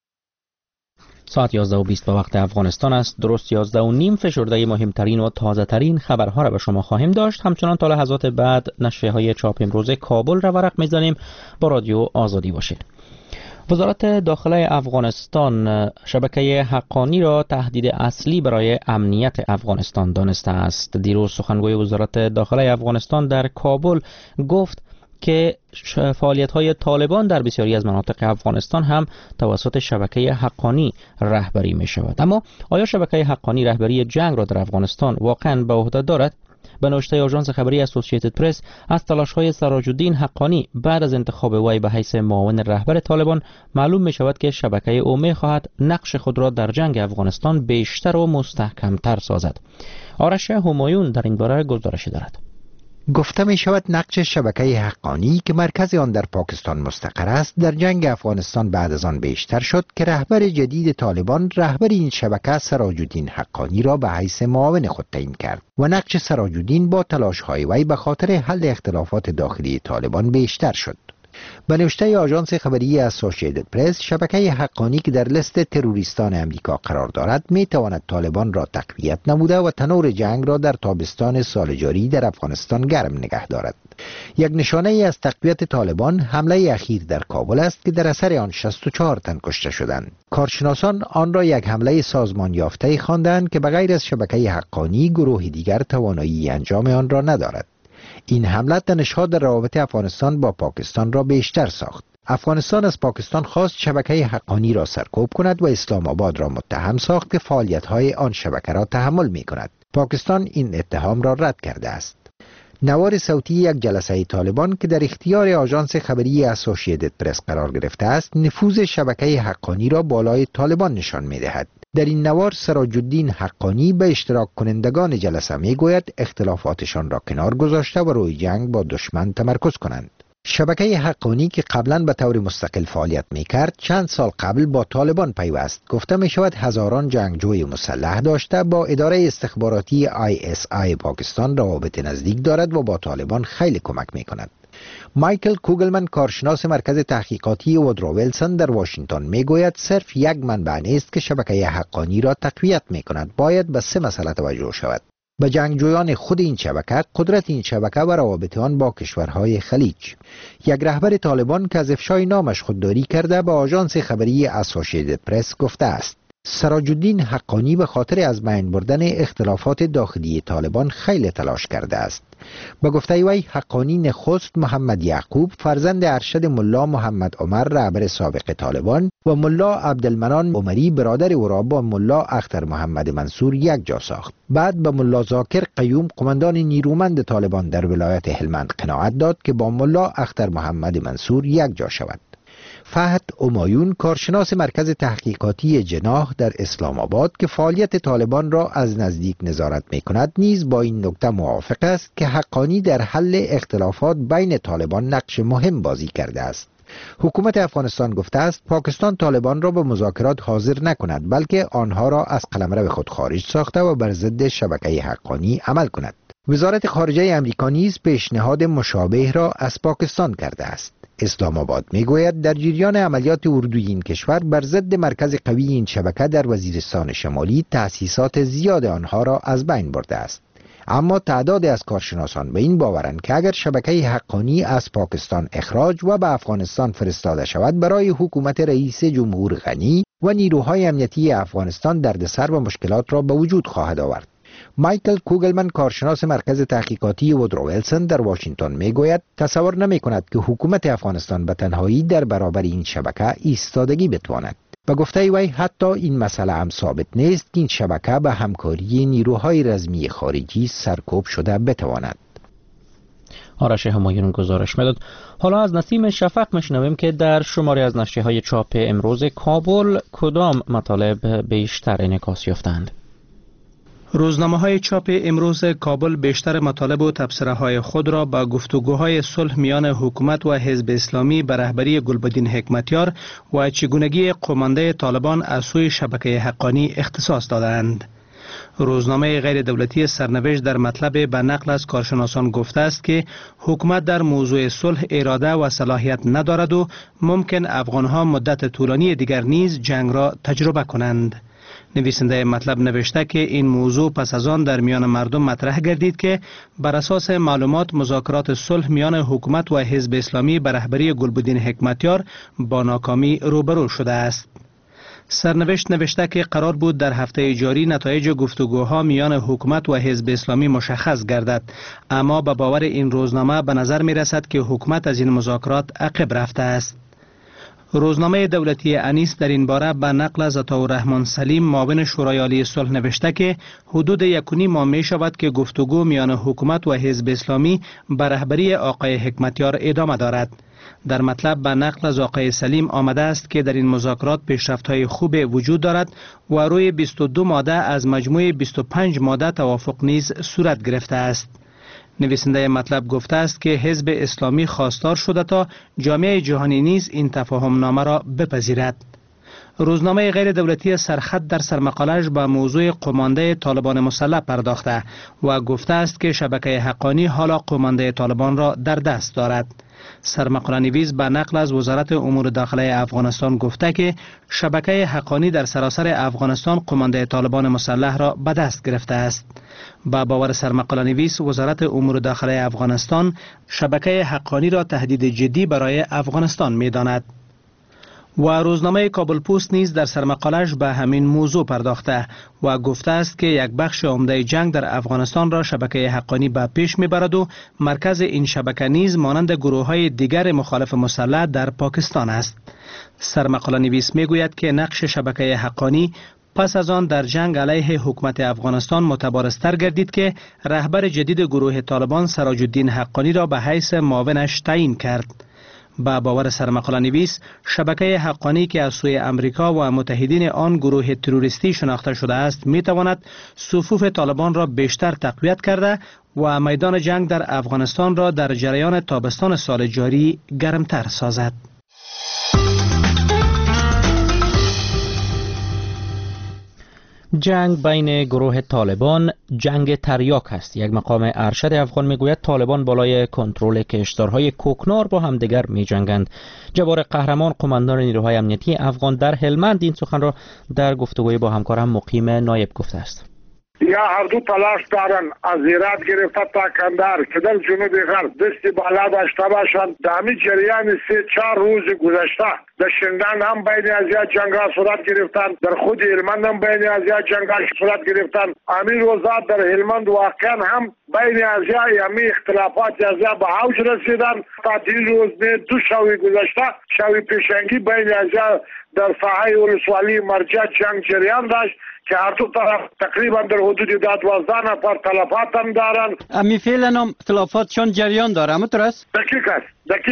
ساعت 11:20 به وقت افغانستان است. درست 11:30 فشرده مهمترین و تازه ترین خبرها را به شما خواهیم داشت. همچنان تا لحظات بعد نشریه های چاپ امروز کابل را ورق می‌زنیم. با رادیو آزادی باشید. وزارت داخله افغانستان شبکه حقانی را تهدید اصلی برای امنیت افغانستان دانسته است. دیروز سخنگوی وزارت داخله افغانستان در کابل گفت که فعالیت‌های طالبان در بسیاری از مناطق افغانستان هم توسط شبکه حقانی رهبری می‌شود. اما آیا شبکه حقانی رهبری جنگ را در افغانستان واقعاً به عهده دارد؟ به نوشته آژانس خبری اسوسییتد پرس، از تلاش‌های سراج الدین حقانی بعد از انتخاب وی به حیث معاون رهبر طالبان معلوم می‌شود که شبکه او می‌خواهد نقش خود را در جنگ افغانستان بیشتر و مستحکم‌تر سازد. آرش همایون در این باره گزارشی دارد. گفته می شود نقش شبکه حقانی که مرکز آن در پاکستان مستقر است در جنگ افغانستان بعد از آن بیشتر شد که رهبر جدید طالبان رهبر این شبکه سراج الدین حقانی را به حیث معاون خود تعیین کرد و نقش سراج الدین با تلاش‌های وی به خاطر حل اختلافات داخلی طالبان بیشتر شد. به نوشته آژانس خبری اسوسییتد پرس، شبکه حقانی که در لیست تروریستان امریکا قرار دارد می تواند طالبان را تقویت نموده و تنور جنگ را در تابستان سال جاری در افغانستان گرم نگه دارد. یک نشانه ای از تقویت طالبان حمله اخیر در کابل است که در اثر آن 64 تن کشته شدند. کارشناسان آن را یک حمله سازمان یافته خواندند که بغیر از شبکه حقانی گروه دیگر توانایی انجام آن را ندارد. این حمله تنش‌ها در روابط افغانستان با پاکستان را بیشتر ساخت. افغانستان از پاکستان خواست شبکه حقانی را سرکوب کند و اسلام آباد را متهم ساخت که فعالیت‌های آن شبکه را تحمل می‌کند. پاکستان این اتهام را رد کرده است. نوار صوتی یک جلسه طالبان که در اختیار آژانس خبری اسوسییتد پرس قرار گرفته است، نفوذ شبکه حقانی را بالای طالبان نشان می‌دهد. در این نوار سراج الدین حقانی به اشتراک کنندگان جلسه میگوید اختلافاتشان را کنار گذاشته و روی جنگ با دشمن تمرکز کنند. شبکه حقانی که قبلا به طور مستقل فعالیت میکرد چند سال قبل با طالبان پیوست. گفته میشود هزاران جنگجوی مسلح داشته با اداره استخباراتی ISI پاکستان روابط نزدیک دارد و با طالبان خیلی کمک میکند. مایکل کوگلمن کارشناس مرکز تحقیقاتی وودرو ویلسون در واشنگتن میگوید صرف یک منبع نیست که شبکه حقانی را تقویت میکند، باید به 3 مسئله توجه شود: به جنگجویان خود این شبکه، قدرت این شبکه و روابط آن با کشورهای خلیج. یک رهبر طالبان که از افشای نامش خودداری کرده به آژانس خبری اسوسییتد پرس گفته است سراج الدین حقانی به خاطر از بین بردن اختلافات داخلی طالبان خیلی تلاش کرده است. به گفته وی حقانی نخست محمد یعقوب فرزند ارشد ملا محمد عمر رهبر سابق طالبان و ملا عبدالمنان عمری برادر او را با ملا اختر محمد منصور یک جا ساخت. بعد به ملا ذاکر قیوم قماندان نیرومند طالبان در ولایت هلمند قناعت داد که با ملا اختر محمد منصور یک جا شود. فهد همایون کارشناس مرکز تحقیقاتی جناح در اسلام آباد که فعالیت طالبان را از نزدیک نظارت می‌کند نیز با این نکته موافق است که حقانی در حل اختلافات بین طالبان نقش مهم بازی کرده است. حکومت افغانستان گفته است پاکستان طالبان را به مذاکرات حاضر نکند بلکه آنها را از قلمرو خود خارج ساخته و بر ضد شبکه حقانی عمل کند. وزارت خارجه امریکا نیز پیشنهاد مشابه را از پاکستان کرده است. اسلام آباد میگوید در جریان عملیات اردوی این کشور بر ضد مرکز قوی این شبکه در وزیرستان شمالی تأسیسات زیاد آنها را از بین برده است. اما تعداد از کارشناسان به این باورند که اگر شبکه حقانی از پاکستان اخراج و به افغانستان فرستاده شود برای حکومت رئیس جمهور غنی و نیروهای امنیتی افغانستان دردسر و مشکلات را به وجود خواهد آورد. مایکل کوگلمن کارشناس مرکز تحقیقاتی وودرو ویلسون در واشنگتن میگوید تصور نمی کند که حکومت افغانستان به تنهایی در برابر این شبکه ایستادگی بتواند. به گفته وی حتی این مسئله هم ثابت نیست که این شبکه به همکاری نیروهای رزمی خارجی سرکوب شده بتواند. آرش همایون گزارش میداد. حالا از نسیم شفق میشنویم که در شماری از نشریه‌های چاپ امروز کابل کدام مطالب بیشتر انعکاس یافتند؟ روزنامه‌های چاپ امروز کابل بیشتر مطالب و تبصره‌های خود را با گفتگوهای صلح میان حکومت و حزب اسلامی به رهبری گلبدین حکمتیار و چگونگی قمانده طالبان از سوی شبکه حقانی اختصاص دادند. روزنامه غیر دولتی سرنوشت در مطلب به نقل از کارشناسان گفته است که حکومت در موضوع صلح اراده و صلاحیت ندارد و ممکن افغانها مدت طولانی دیگر نیز جنگ را تجربه کنند. نویسنده مطلب نوشته که این موضوع پس از آن در میان مردم مطرح گردید که بر اساس معلومات مذاکرات صلح میان حکومت و حزب اسلامی به رهبری گلبدین حکمتیار با ناکامی روبرو شده است. سرنوشت نوشته که قرار بود در هفته جاری نتایج گفتگوها میان حکومت و حزب اسلامی مشخص گردد، اما به باور این روزنامه به نظر می رسد که حکومت از این مذاکرات عقب رفته است. روزنامه دولتی انیس در این باره به نقل از عطاالرحمن سلیم معاون شورای عالی صلح نوشته که حدود 1.5 ماه می شود که گفتگو میان حکومت و حزب اسلامی به رهبری آقای حکمتیار ادامه دارد. در مطلب به نقل از آقای سلیم آمده است که در این مذاکرات پیشرفت‌های خوب وجود دارد و روی 22 ماده از مجموع 25 ماده توافق نیز صورت گرفته است. نویسنده مطلب گفته است که حزب اسلامی خواستار شده تا جامعه جهانی نیز این تفاهم نامه را بپذیرد. روزنامه غیر دولتی سرخط در سرمقاله‌اش به موضوع قمانده طالبان مسلح پرداخته و گفته است که شبکه حقانی حالا قمانده طالبان را در دست دارد. سرمقاله نویس به نقل از وزارت امور داخله افغانستان گفته که شبکه حقانی در سراسر افغانستان قمانده طالبان مسلح را به دست گرفته است. با باور سرمقاله نویس وزارت امور داخله افغانستان شبکه حقانی را تهدید جدی برای افغانستان می داند. و روزنامه کابل پست نیز در سرمقاله‌اش به همین موضوع پرداخته و گفته است که یک بخش عمده جنگ در افغانستان را شبکه حقانی به پیش میبرد و مرکز این شبکه نیز مانند گروه‌های دیگر مخالف مسلح در پاکستان است. سرمقاله نویس میگوید که نقش شبکه حقانی پس از آن در جنگ علیه حکومت افغانستان متبارزتر گردید که رهبر جدید گروه طالبان سراج الدین حقانی را به حیث معاونش تعیین کرد. با باور سرمقاله نویس شبکه حقانی که از سوی امریکا و متحدین آن گروه تروریستی شناخته شده است می تواند صفوف طالبان را بیشتر تقویت کرده و میدان جنگ در افغانستان را در جریان تابستان سال جاری گرمتر سازد. جنگ بین گروه طالبان جنگ تریاک است. یک مقام ارشد افغان میگوید طالبان بالای کنترل کشتارهای کوکنار با همدیگر میجنگند. جبار قهرمان قماندان نیروهای امنیتی افغان در هلمند این سخن را در گفتگوی با همکارم مقیم نایب گفته است. یا هر دو تلاش دارن از هرات گرفته تا کندهار که در جنوب غرب دست بالا داشته باشند. در همین جریان 3-4 روز گذشته در شندان هم بین ازیا جنگا صورت گرفتن، در خود هلمند هم بین ازیا جنگا صورت گرفتن. همین روزات در هلمند واقعا هم بین ازیا همین اختلافات ازیا به اوج رسیدن. تا 3 روز دو شوی گذشته شوی پیشنگی بین ازیا در ساحه ولسوالی مرجع جنگ جریان داشت که هر دو طرف تقریبا در حدود 12 نفر تلفات هم دارن. امی فعلا هم اختلافاتشان جریان داره، همونطور است؟ دقیق است.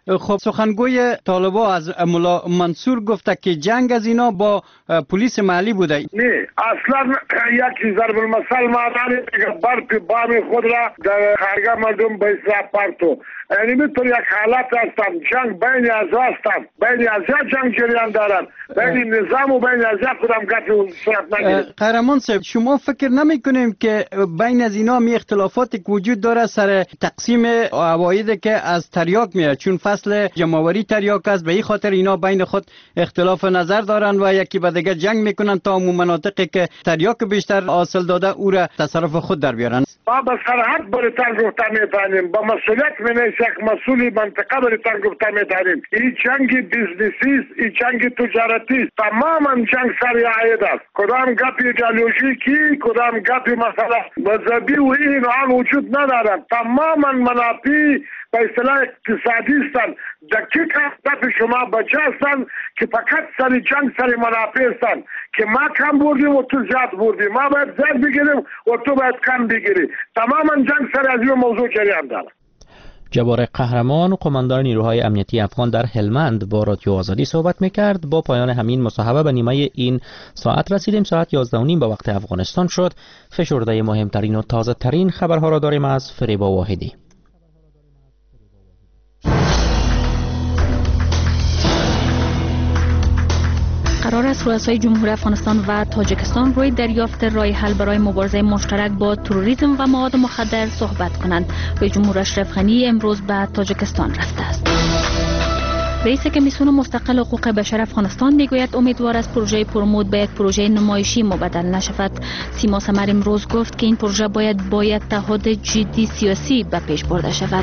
خب سخنگوی طالبا از مولا منصور گفته که جنگ از اینا با پلیس محلی بوده. نه اصلا یکی ضرب المثل مادانی برپی بامی خود را در خارگاه مردم به اصلاح پارتو یعنی میتون یک حالت هستن جنگ بین ازا هستن بین ازا جنگ جریان دارن بین نظام و بین ازا کدام گفت صورت نگیرد. قهرمان صاحب شما فکر نمی کنیم که بین از اینا می اختلافاتی که وجود داره سر تقسیم عوایدی که از تریاک میاد چون فصل جمعوری تریاک است به این خاطر اینا بین خود اختلاف نظر دارن و یکی به دیگه جنگ میکنن تا اون مناطقی که تریاک بیشتر حاصل داده او را تصرف خود در بیارن. ما به سرحد بریتان گفته میتانیم با مسئولیت منیش یک مسئولی منطقه بریتان گفته میتانیم این جنگ بیزنسی است این جنگ تجارتی است تماما جنگ سر عاید است کدام گپ ایدئولوژیکی کدام گپ مثلا مذهبی و این آن وجود ندارد تماما منافع به اصطلاح اقتصادی هستند دقیق هدف شما بجا هستند که فقط سر جنگ سر منافع هستند که ما کم بردیم و تو زیاد بردیم ما باید زیاد بگیریم و تو باید کم بگیری تماما جنگ سر از این موضوع جریان دارد. جبار قهرمان قماندان نیروهای امنیتی افغان در هلمند با رادیو آزادی صحبت میکرد. با پایان همین مصاحبه به نیمه این ساعت رسیدیم. ساعت 11:30 به وقت افغانستان شد. فشرده مهمترین و تازه ترین خبرها را داریم از فریبا واحدی. قرار است رؤسای جمهوری افغانستان و تاجیکستان روی دریافت راه حل برای مبارزه مشترک با تروریسم و مواد مخدر صحبت کنند. رئیس جمهور اشرف غنی امروز به تاجیکستان رفته است. رئیس کمیسیون مستقل حقوق بشر افغانستان میگوید امیدوار است پروژه پرومود به یک پروژه نمایشی مبدل نشود. سیما سمر امروز گفت که این پروژه باید با اتحاد جدی سیاسی به پیش برده شود.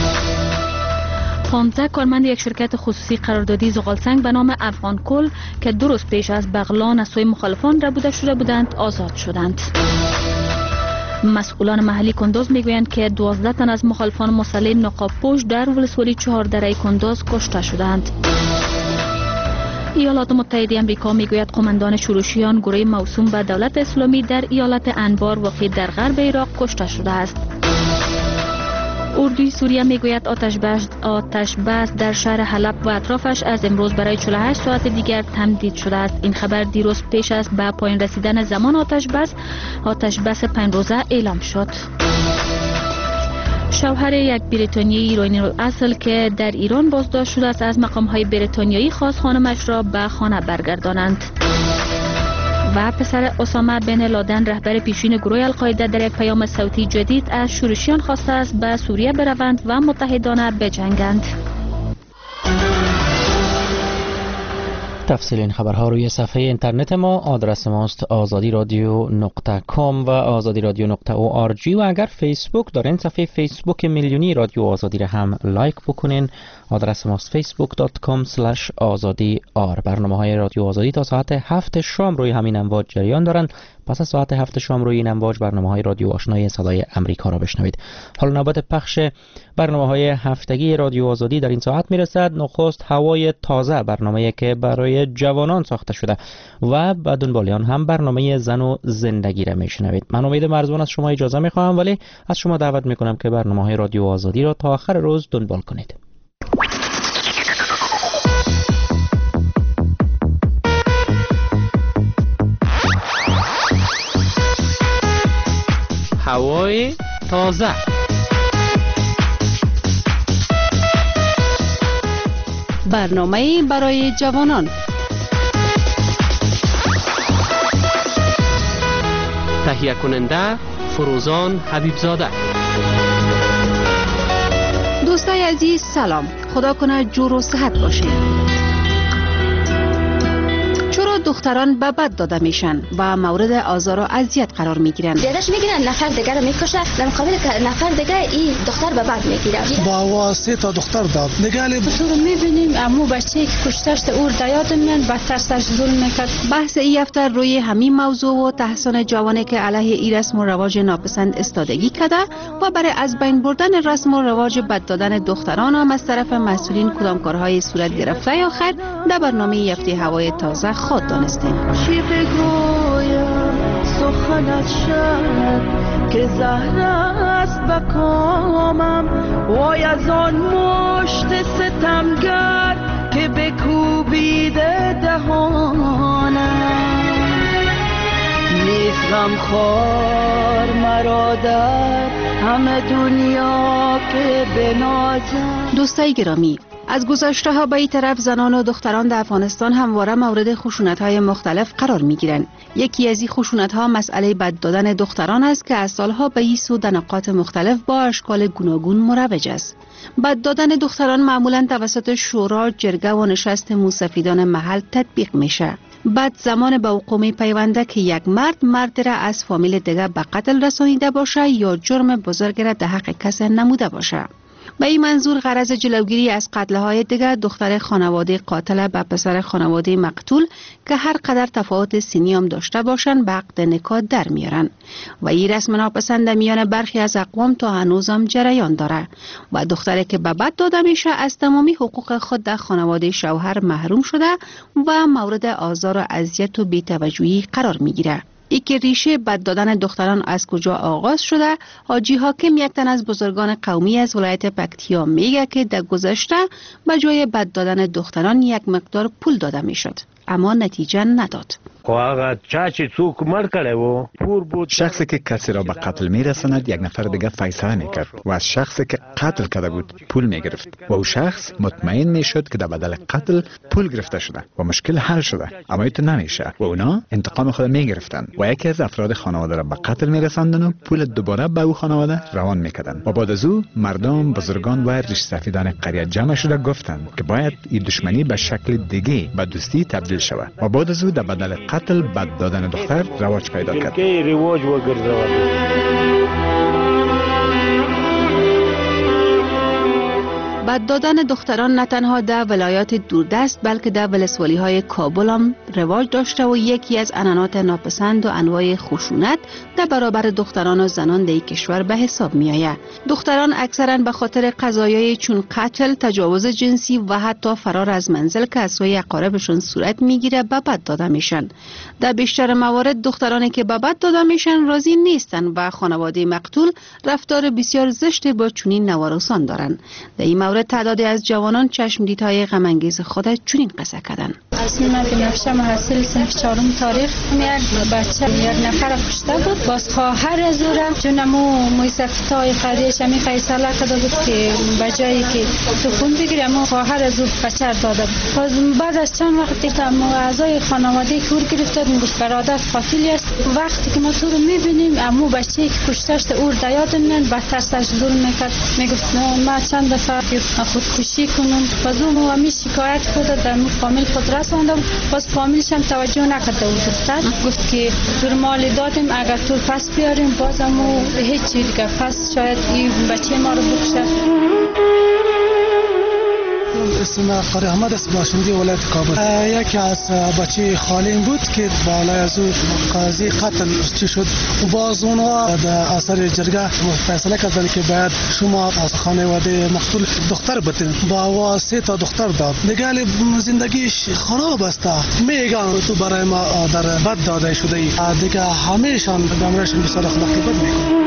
15 کارمند یک شرکت خصوصی قراردادی زغالسنگ به نام افغان کل که 2 روز پیش از بغلان از سوی مخالفان ربوده شده بودند آزاد شدند. مسئولان محلی کندوز میگویند که 12 تن از مخالفان مسلح نقاب پوش در ولسوالی 4 دره کندوز کشته شدند. ایالات متحده آمریکا میگوید قماندان شورشیان گروه موسوم به دولت اسلامی در ایالت انبار واقع در غرب عراق کشته شده است. اردوی سوریه میگوید آتش بس در شهر حلب و اطرافش از امروز برای 48 ساعت دیگر تمدید شده است. این خبر دیروز پیش از به پایان رسیدن زمان آتش بس 5 روزه اعلام شد. شوهر یک بریتانیایی ایرانی اصل که در ایران بازداشت شده است از مقام‌های بریتانیایی خواست خانمش را به خانه برگردانند. و پسر اسامه بن لادن رهبر پیشین گروه القاعده در یک پیام صوتی جدید از شورشیان خواسته است به سوریه بروند و متحدانه بجنگند. تفصیل این خبرها روی صفحه اینترنت ما. آدرس ماست azadi.radio.com و azadi.radio.org و اگر فیسبوک دارین صفحه فیسبوک میلیونی رادیو آزادی را هم لایک بکنین. آدرس ماست facebook.com/azadi.r. برنامه‌های رادیو آزادی تا ساعت 7 شام روی همین امواج جریان دارند. پس از ساعت 7 شام روی این امواج برنامه‌های رادیو آشنای صدای امریکا را بشنوید. حالا نوبت پخش برنامه‌های هفتگی رادیو آزادی در این ساعت میرسد. نخست هوای تازه، برنامه‌ای که برای جوانان ساخته شده و به دنبال آن هم برنامه زن و زندگی را میشنوید. من امید مرزبان از شما اجازه میخواهم ولی از شما دعوت میکنم که برنامه‌های رادیو آزادی را تا آخر روز دنبال کنید. هوای تازه. برنامه برای جوانان. تهیه کننده فروزان حبیبزاده. دوستای عزیز سلام، خدا کنه جور و صحت باشید. چرا دختران به بد داده میشن و مورد آزار و اذیت قرار میگیرن؟ دیگرش میگیرن نفر دیگر رو میکشه، در مقابل نفر دیگه این دختر به بد میگیره. با واسه تا دختر داد نگاله تو میبینیم عمو بچه‌ای که کشته شده اور دیاد میان بدتر سرش ظلم میکرد. بحث این هفته روی همین موضوع و تحسن جوانه که علیه این رسم و رواج ناپسند استادگی کرده و برای از بین بردن رسم و رواج بد دادن دختران هم از طرف مسئولین کدام کارهای صورت گرفته یا خیر در برنامه یفته هوای تازه خود دانستیم. چی بگویم سخنت شد که زهر است بکامم، وای از آن مشت ستمگر که بکوبیده دهانم. نیست غمخوار مرا در همه دنیا که بنازم. دوستای گرامی، از گذشته ها به این طرف زنان و دختران در افغانستان همواره مورد خشونت های مختلف قرار می گیرند. یکی از این خشونت ها مسئله بد دادن دختران است که از سالها به این سو در نقاط مختلف با اشکال گوناگون مروج است. بد دادن دختران معمولا توسط شورا، جرگه و نشست موسفیدان محل تطبیق میشه. بعد زمان به وقوع می پیونده که یک مرد را از فامیل دیگر به قتل رسانیده باشه یا جرم بزرگ را در حق کس نموده باشه. به این منظور غرض جلوگیری از قتل‌های دیگر دختر خانواده قاتل به پسر خانواده مقتول که هر قدر تفاوت سنی هم داشته باشند به عقد نکاح در میارن و این رسم ناپسند میان برخی از اقوام تا هنوز هم جریان داره و دختری که به بد داده میشه از تمامی حقوق خود در خانواده شوهر محروم شده و مورد آزار و اذیت و بی‌توجهی قرار میگیره. ای که ریشه بد دادن دختران از کجا آغاز شده، حاجی حاکم یک تن از بزرگان قومی از ولایت پکتیا میگه که در گذشته به جای بد دادن دختران یک مقدار پول داده میشد اما نتیجه نداد. شخصی که کسی را به قتل میرساند یک نفر دیگر فیصله میکرد و از شخصی که قتل کرده بود پول میگرفت و او شخص مطمئن میشد که در بدل قتل پول گرفته شده و مشکل حل شده، اما این نمیشه و اونا انتقام خود میگرفتند و یکی از افراد خانواده را به قتل میرساندند و پول دوباره به او خانواده روان میکردند و بعد از او مردم، بزرگان و ریش سفیدان قریه جمع شده گفتند که باید این دشمنی به شکل دیگه به دوستی تبدیل شود و بعد از او در بدل قتل بد دادن دختر رواج پیدا کرد. بد دادن دختران نه تنها در ولایات دوردست بلکه در ولسوالی های کابل هم رواج داشته و یکی از عنعنات ناپسند و انواع خشونت در برابر دختران و زنان در کشور به حساب می آید. دختران اکثرا به خاطر قضایای چون قتل، تجاوز جنسی و حتی فرار از منزل که از سوی اقاربشون صورت میگیره به بد داده میشن. در بیشتر موارد دخترانی که به بد داده میشن راضی نیستن و خانواده مقتول رفتار بسیار زشت با چنین نوارسان دارن. در این مورد تعدادی از جوانان چشم دیدهای غم انگیز خود چنین قصه کردند. از من که نفشه محصل صنف 4 تاریخ یک بچه یک نفر کشته بود، باز خواهر از او را جنمو مویسفتای قضیهش همی فیصله کرده بود که بجایی که تو خون بگیره اما خواهر از او بچه داده بود. باز بعد از چند وقتی که اعضای خانواده که او گرفته بود برادر قاتلی است، وقتی که ما تو رو میبینیم امو بچه‌ای که کشته‌اش او را یاد میاد بدتر سرش ظلم میکرد، میگفت ما چند دفعه خودکشی کنم. باز اون همی شکایت خود در فامیل خود رساندم، باز فامیلش هم توجه نکرده بود. گفت که دور مال دادیم اگر تو پس بیاریم بازم هیچ چیز دیگه پس شاید این بچه ما رو بکشه. اسم قاری احمد است، باشندی ولایت کابل. یکی از بچه خالیم بود که بالای از او قاضی قتل چی شد و باز اونها در اثر جرگه فیصله کردن که باید شما از خانواده مقتول دختر بتین با 3 تا دختر داد. دیگه زندگیش خراب است، میگن تو برای ما در بد داده شده ای دیگه همیشه دامرش بسیار اخلاقی بد میکنه.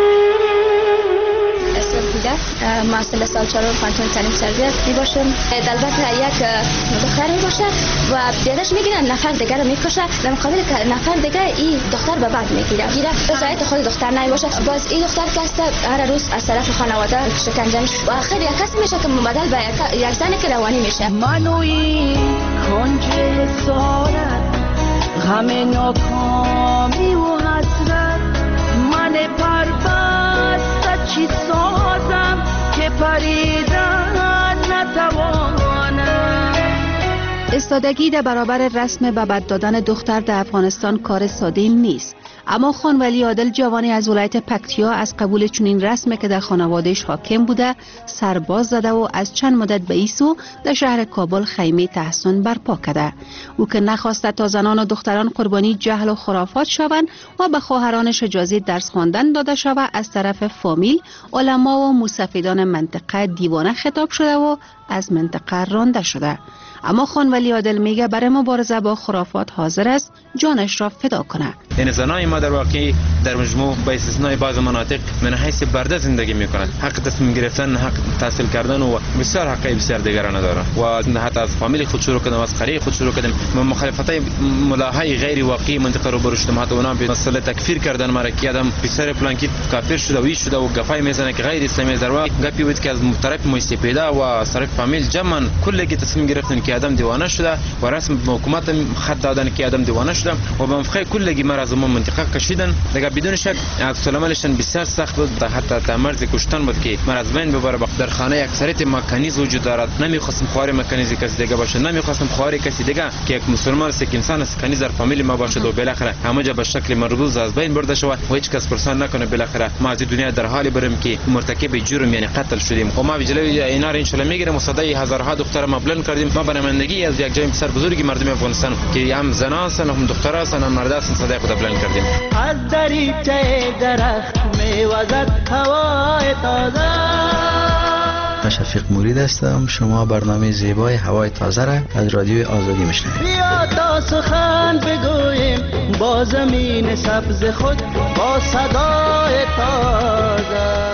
محصل سال 4 پانتون تعلیم تربیت می باشم. البته یک دختر می باشه و بیادش میگیرن نفر دیگر رو میکشه، در مقابل نفر دیگر این دختر به بعد میگیره رضایت خود دختر نمی باشه. باز این دختر که هر روز از طرف خانواده شکنجه میشه و آخر یک کسی میشه که مبادل به یک زنی که روانی میشه. منوی کنج سارت غم ناکامی و حسرت من پربست چی سازم که پریدن نتوانم. استادگی در برابر رسم به بد دادن دختر در افغانستان کار ساده نیست، اما خان ولی عادل جوانی از ولایت پکتیا از قبول چنین رسمی که در خانوادهش حاکم بوده سرباز زده و از چند مدت به ایسو در شهر کابل خیمه تحسن برپا کرده. او که نخواسته تا زنان و دختران قربانی جهل و خرافات شوند و به خواهرانش اجازه درس خواندن داده شود، از طرف فامیل، علما و موسفیدان منطقه دیوانه خطاب شده و از منطقه رانده شده. اما خان ولی عادل میگه برای مبارزه با خرافات حاضر است جانش را فدا کنه. این زنای ما در واقع در مجموع با استثنای بعض مناطق من حیث برده زندگی میکنند. حق تصمیم گرفتن، حق تحصیل کردن و بسیار حقای بسیار دیگران دارند و حتی از فامیل خود شروع کردم، از قریه خود شروع کردم. مخالفتای ملاهای غیر واقعی منطقه رو برشتم، حتی اونا به مسئله تکفیر کردن مرا که آدم پسر پلانکی کافر شده و شده و گفای میزنه که غیر اسلامی در واقع گپی بود که از طرف مستفیدا و طرف فامیل جمعا کلی که تصمیم گرفتن که آدم دیوانه شده و رسم حکومت خط دادن که آدم دیوانه شده و به مفخه کلی مرا از منطقه کشیدن. دیگه بدون شک عکس العملشون بسیار سخت بود، حتی تا مرز کشتن بود که مرا از بین ببره. در خانه اکثریت مکانیز وجود دارد، نمیخواستم خوار مکانیزی کسی دیگه باشه، نمیخواستم خوار کسی دیگه که یک مسلمان است، یک انسان است، کنیز در فامیل ما باشه و بالاخره همه جا به شکل مربوط از بین برده شود و هیچ کس پرسان نکنه. بالاخره ما از دنیا در حالی بریم که مرتکب جرم یعنی قتل شدیم و ما به جلوی اینا را ان شاء الله میگیریم و صدای هزارها دختر ما بلند کردیم. ما برنامه‌نگی از یک جای بسیار بزرگی مردم افغانستان که هم زنان هستند هم دختران هستند هم مرد هستند صدای خود بلند کردیم. از دریچه درخت میوزد هوای تازه. شفیق مرید هستم. شما برنامه زیبای هوای تازه را از رادیو آزادی میشنوید. بیا تا سخن بگوییم با زمین سبز خود با صدای تازه.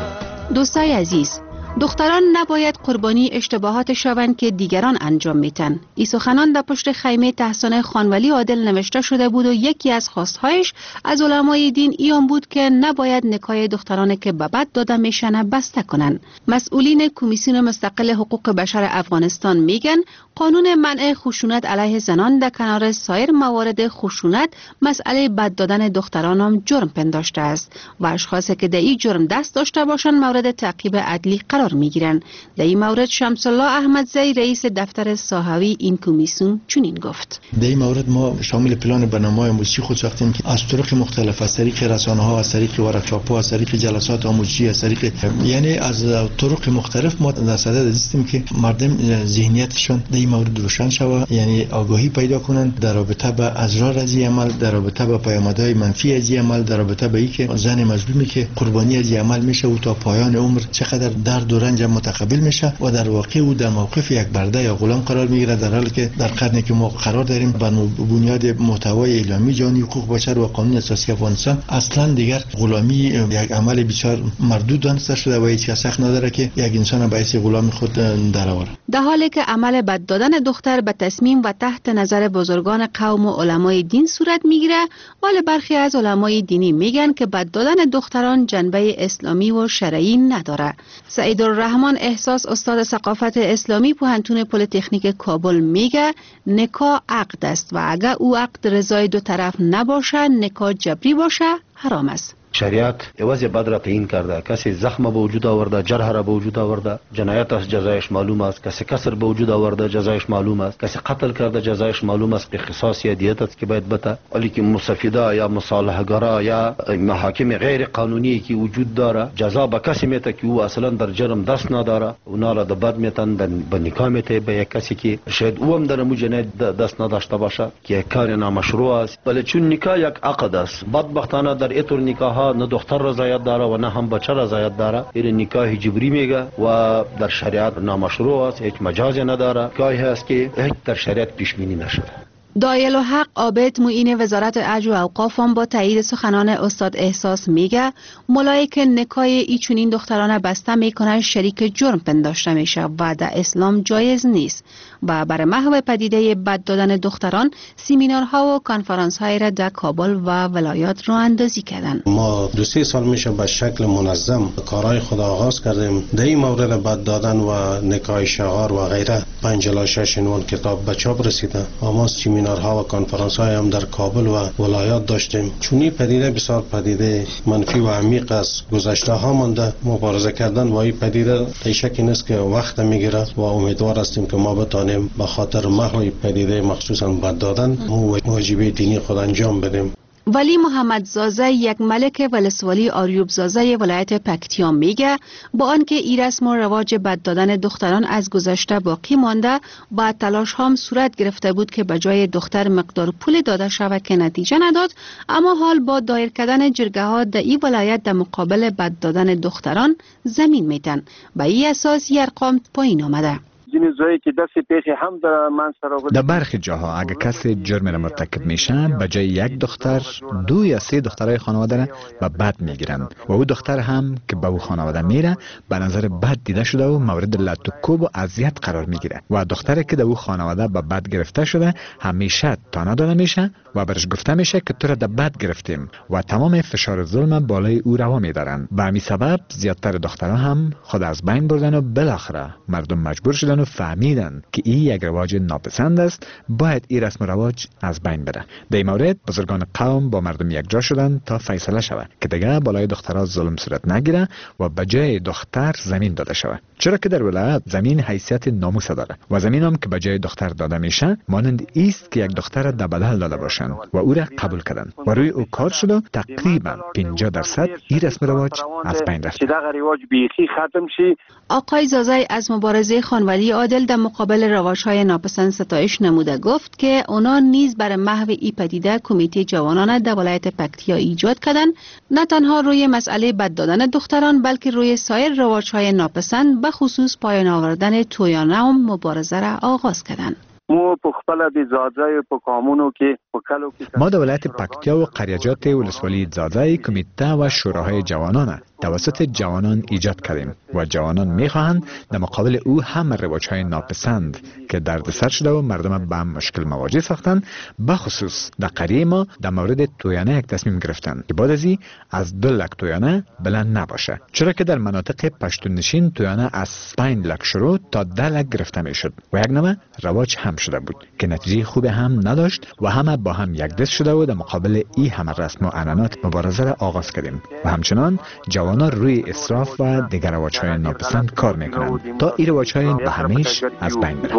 دوستای عزیز، دختران نباید قربانی اشتباهات شوند که دیگران انجام میتن. این سخنان در پشت خیمه تحسن خانولی عادل نوشته شده بود و یکی از خواستهایش از علمای دین ایان بود که نباید نکاح دختران که به بد داده میشن بسته کنن. مسئولین کمیسیون مستقل حقوق بشر افغانستان میگن قانون منع خشونت علیه زنان در کنار سایر موارد خشونت مسئله بد دادن دختران هم جرم پنداشته است و اشخاصی که در این جرم دست داشته باشند مورد تعقیب عدلی قرار میگیرن. در این مورد شمس الله احمدزی رئیس دفتر ساحوی این کمیسیون چنین گفت: در این مورد ما شامل پلان برنامه‌های آموزشی خود ساختیم که از طرق مختلف، از طریق رسانه‌ها، از طریق ورکشاپ‌ها، از طریق جلسات آموزشی، از طریق یعنی از طرق مختلف ما در صدد هستیم که مردم ذهنیتشون در این مورد روشن شود، یعنی آگاهی پیدا کنند در رابطه با اضرار از این عمل، در رابطه با پیامدهای منفی از این عمل، در رابطه با اینکه زن مظلومی که قربانی از این عمل میشه و تا پایان عمر چقدر درد و رنج متقبل میشه و در واقع او در موقف یک برده یا غلام قرار میگیره، در حالی که در قرنی که ما قرار داریم بر بنیاد محتوای اعلامی جهانی حقوق بشر و قانون اساسی افغانستان اصلا دیگر غلامی یک عمل بسیار مردود دانسته شده و هیچ کس حق نداره که یک انسان به حیث غلام خود درآوره. در حالی که عمل بد دادن دختر به تصمیم و تحت نظر بزرگان قوم و علمای دین صورت میگیره، ولی برخی از علمای دینی میگن که بد دادن دختران جنبه اسلامی و شرعی نداره. سعید الرحمن احساس استاد ثقافت اسلامی پوهنتون پلی‌تکنیک کابل میگه نکاح عقد است و اگر او عقد رضای دو طرف نباشه، نکاح جبری باشه، حرام است. شریعت عوض بد را تعیین کرده. کسی زخم به وجود آورده، جرح را به وجود آورده، جنایت است، جزایش معلوم است. کسی کسر به وجود آورده، جزایش معلوم است. کسی قتل کرده، جزایش معلوم است. قصاص یا دیت است که باید بده. ولی که مستفیدا یا مصالحه‌گرا یا محاکم غیر قانونی که وجود داره، جزا به کسی میته که او اصلا در جرم دست نداره، اونا را در بد میتن به نکاح میته به یک کسی که شاید او هم در مو جنایت دست نداشته باشه که یک کار نامشروع است. ولی چون نکاح یک عقد است، بدبختانه در ایتور نکاح نه دختر رضایت داره و نه هم بچه رضایت داره. این نکاح جبری میگه و در شریعت نامشروع است، هیچ مجازی نداره. نکاحی هست که هیچ در شریعت پیش بینی نشده. دایل و حق عابد معین وزارت عدل و اوقاف هم با تایید سخنان استاد احساس میگه ملایی که نکاح ای چنین دختران بسته میکنن شریک جرم پنداشته میشه و در اسلام جایز نیست و برای محو پدیده بد دادن دختران سمینارها و کنفرانس های را در کابل و ولایات راه اندازی کردن. ما 2-3 سال میشه به شکل منظم کارهای خود آغاز کردیم. در این مورد بد دادن و نکاح شغار و غیره 5-6 عنوان کتاب به چاپ رسیده. ما سمینارها و کنفرانس های هم در کابل و ولایات داشتیم. چونی پدیده بسیار پدیده منفی و عمیق است. گذشته ها مانده مبارزه کردن با این پدیده شکی نیست که وقت میگیره و امیدوار هستیم که ما بتانیم به خاطر محو پدیده مخصوصا بد دادن واجبه دینی خود انجام بدیم. ولی محمد زازه یک ملک ولسوالی آریوب زازه ولایت پکتیا میگه با آنکه این رسم و رواج بد دادن دختران از گذشته باقی مانده، با تلاش هم صورت گرفته بود که به جای دختر مقدار پول داده شود که نتیجه نداد، اما حال با دایر کردن جرگه ها در این ولایت در مقابل بد دادن دختران زمین میتن. به این اساس این ارقام پایین آمده. در برخی جاها اگر کسی جرم را مرتکب میشه، به جای یک دختر 2 یا 3 دخترای خانواده را به بد میگیرن و او دختر هم که به او خانواده میره به نظر بد دیده شده و مورد لط و کوب و اذیت قرار میگیره و دختری که در او خانواده به بد گرفته شده همیشه تانه داده میشه و برش گفته میشه که تو را در بد گرفتیم و تمام فشار ظلم بالای او روا میدارن. به همین سبب زیادتر دخترها هم خود از بین بردن و بالاخره مردم مجبور شدن و فهمیدن که این یک رواج ناپسند است، باید این رسم و رواج از بین بره. در این مورد بزرگان قوم با مردم یکجا شدن تا فیصله شود که دیگه بالای دخترها ظلم صورت نگیره و به جای دختر زمین داده شود، چرا که در ولایت زمین حیثیت ناموس داره و زمین هم که به جای دختر داده میشه مانند است که یک دختر در بدل داده باشند و او را قبول کردن و روی او کار شد و تقریبا 50% این رسم و رواج از بین رفت. آقای زازه از مبارزه خانوالی عادل در مقابل رواج‌های ناپسند ستایش نموده، گفت که اونا نیز بر محو این پدیده کمیته جوانان در ولایت پکتیا ایجاد کردن، نه تنها روی مسئله بد دادن دختران بلکه روی سایر رواج‌های ناپسند به خصوص پایان آوردن تویانه هم مبارزه را آغاز کردند. ما در ولایت پکتیا و قریجات ولسوالی زازه کمیته و شوراهای جوانان توسط جوانان ایجاد کردیم و جوانان میخواهند در مقابل او هم رواج‌های ناپسند که دردسر شده و مردم به مشکل مواجه ساختند، به خصوص در قریه ما در مورد تویانه یک تصمیم گرفتند که بعد از 2 لک تویانه بلند نباشه، چرا که در مناطق پشتون نشین تویانه از 5 لک شروع تا 10 لک گرفته میشد و یک نمه رواج هم شده بود که نتیجه خوب هم نداشت و همه با هم یک دست شده و در مقابل این همه رسم و عنعنات مبارزه را آغاز کردیم و همچنان جوانان روی اسراف و دیگر رواج‌های ناپسند کار میکنند تا این رواج‌های به همیش از بین بره.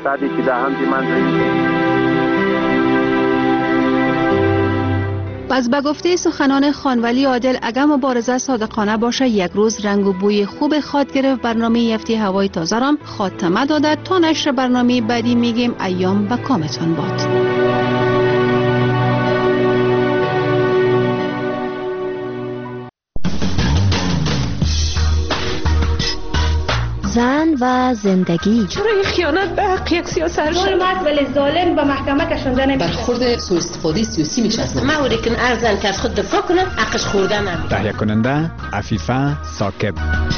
پس به گفته سخنان خانولی عادل، اگر مبارزه صادقانه باشه یک روز رنگ و بوی خوب خواد گرفت. برنامه یفتی هوای تازه را خاتمه داده. تا نشر برنامه بعدی میگیم ایام به کامتان باد. زن و زندگی. چرا این خیانت به حق یک سیاسرشن؟ ظلمت ولی ظالم به محکمه کشنده نمیشه. برخورد سوء استفاده سیاسی میشه از ما ورکن ارزن که از خود دفاع کنه حقش خورده نمیشه. تهیه کننده عفیفه ساکب.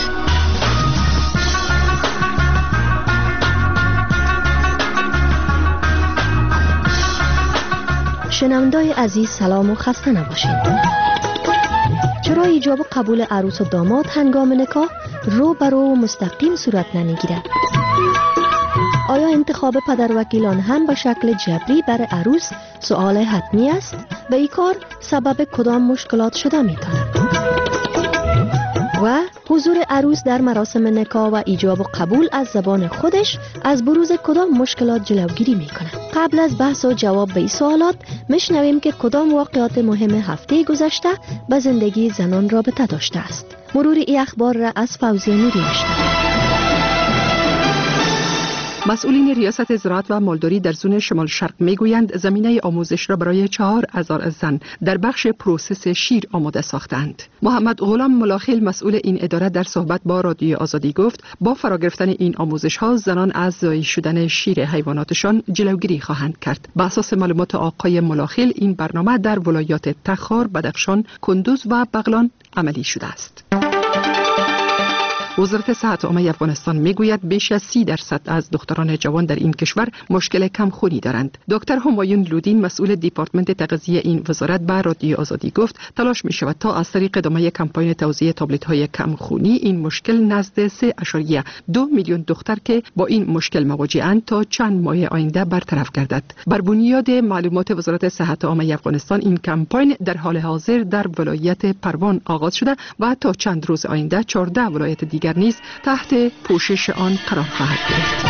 شنوندای عزیز سلام و خسته نباشید. چرا ایجاب و قبول عروس و داماد هنگام نکاح رو بر رو مستقیم صورت نمیگیرد؟ آیا انتخاب پدر وکیلان هم به شکل جبری بر عروس سؤال حتمی است و این کار سبب کدام مشکلات شده میتونه؟ و حضور عروس در مراسم نکاح و ایجاب و قبول از زبان خودش از بروز کدام مشکلات جلوگیری میکنه؟ قبل از بحث و جواب به این سوالات میشنویم که کدام واقعات مهم هفته گذشته به زندگی زنان رابطه داشته است. مرور این اخبار را از فوزیه نوری میشنویم. مسئولین ریاست زراعت و مالداری در زون شمال شرق میگویند زمینه آموزش را برای 4000 زن در بخش پروسس شیر آماده ساختند. محمد غلام ملاخیل مسئول این اداره در صحبت با رادیو آزادی گفت با فرا گرفتن این آموزش ها زنان از ضایع شدن شیر حیواناتشان جلوگیری خواهند کرد. بر اساس معلومات آقای ملاخیل این برنامه در ولایات تخار، بدخشان، کندوز و بغلان عملی شده است. وزارت صحت عامه افغانستان میگوید بیش از 30% از دختران جوان در این کشور مشکل کمخونی دارند. دکتر همایون لودین مسئول دیپارتمنت تغذیه این وزارت به رادیو آزادی گفت تلاش می شود تا از طریق ادامه کمپاین توزیع تابلت های کمخونی این مشکل نزد 3.2 میلیون دختر که با این مشکل مواجه‌اند تا چند ماه آینده برطرف گردد. بر بنیاد معلومات وزارت صحت عامه افغانستان این کمپاین در حال حاضر در ولایت پروان آغاز شده و تا چند روز آینده 14 ولایت دیگر نیز تحت پوشش آن قرار خواهد گرفت.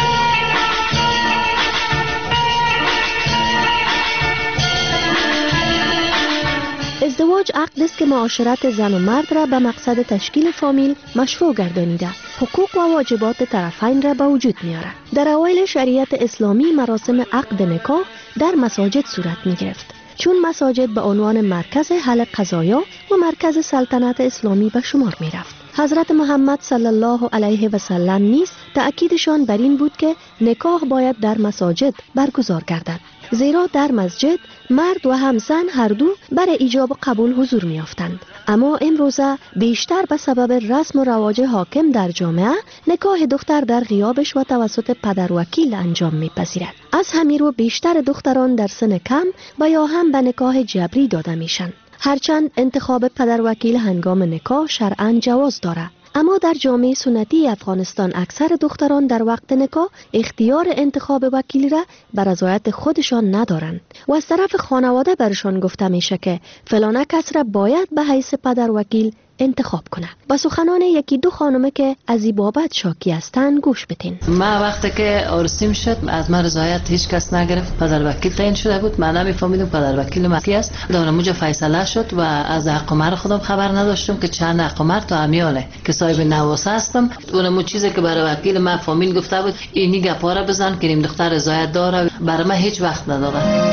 ازدواج عقد است که معاشرت زن و مرد را به مقصد تشکیل فامیل مشروع گردانیده، حقوق و واجبات طرفین را به وجود می‌آورد. در اوایل شریعت اسلامی مراسم عقد نکاح در مساجد صورت می‌گرفت، چون مساجد به عنوان مرکز حل قضایا و مرکز سلطنت اسلامی به شمار می‌رفت. حضرت محمد صلی الله علیه و سلم نیز تأکیدشان بر این بود که نکاح باید در مساجد برگزار گردد، زیرا در مسجد مرد و همزن هر دو برای ایجاب قبول حضور می‌یافتند. اما امروزه بیشتر به سبب رسم و رواج حاکم در جامعه نکاح دختر در غیابش و توسط پدر وکیل انجام می‌پذیرد. از همین رو بیشتر دختران در سن کم و یا هم به نکاح جبری داده میشن. هرچند انتخاب پدر وکیل هنگام نکاح شرعاً جواز دارد، اما در جامعه سنتی افغانستان اکثر دختران در وقت نکاح اختیار انتخاب وکیل را به رضایت خودشان ندارند و از طرف خانواده برشان گفته میشه که فلانه کس را باید به حیث پدر وکیل انتخاب کنه. با سخنان یکی دو خانمه که از این بابت شاکی هستند گوش بدین. ما وقتی که عروسیم شد از من رضایت هیچ کس نگرفت، پدر وکیل تعیین شده بود، من نمیفهمیدم پدر وکیل ما کی است. دورم موجه فیصله شد و از حق مر خودم خبر نداشتم که چند حق مر تا امیاله که صاحب نواسه هستم. اونم چیزی که برای وکیل ما فامیل گفته بود اینی گپاره بزن که این دختر رضایت داره، برای من هیچ وقت نداره.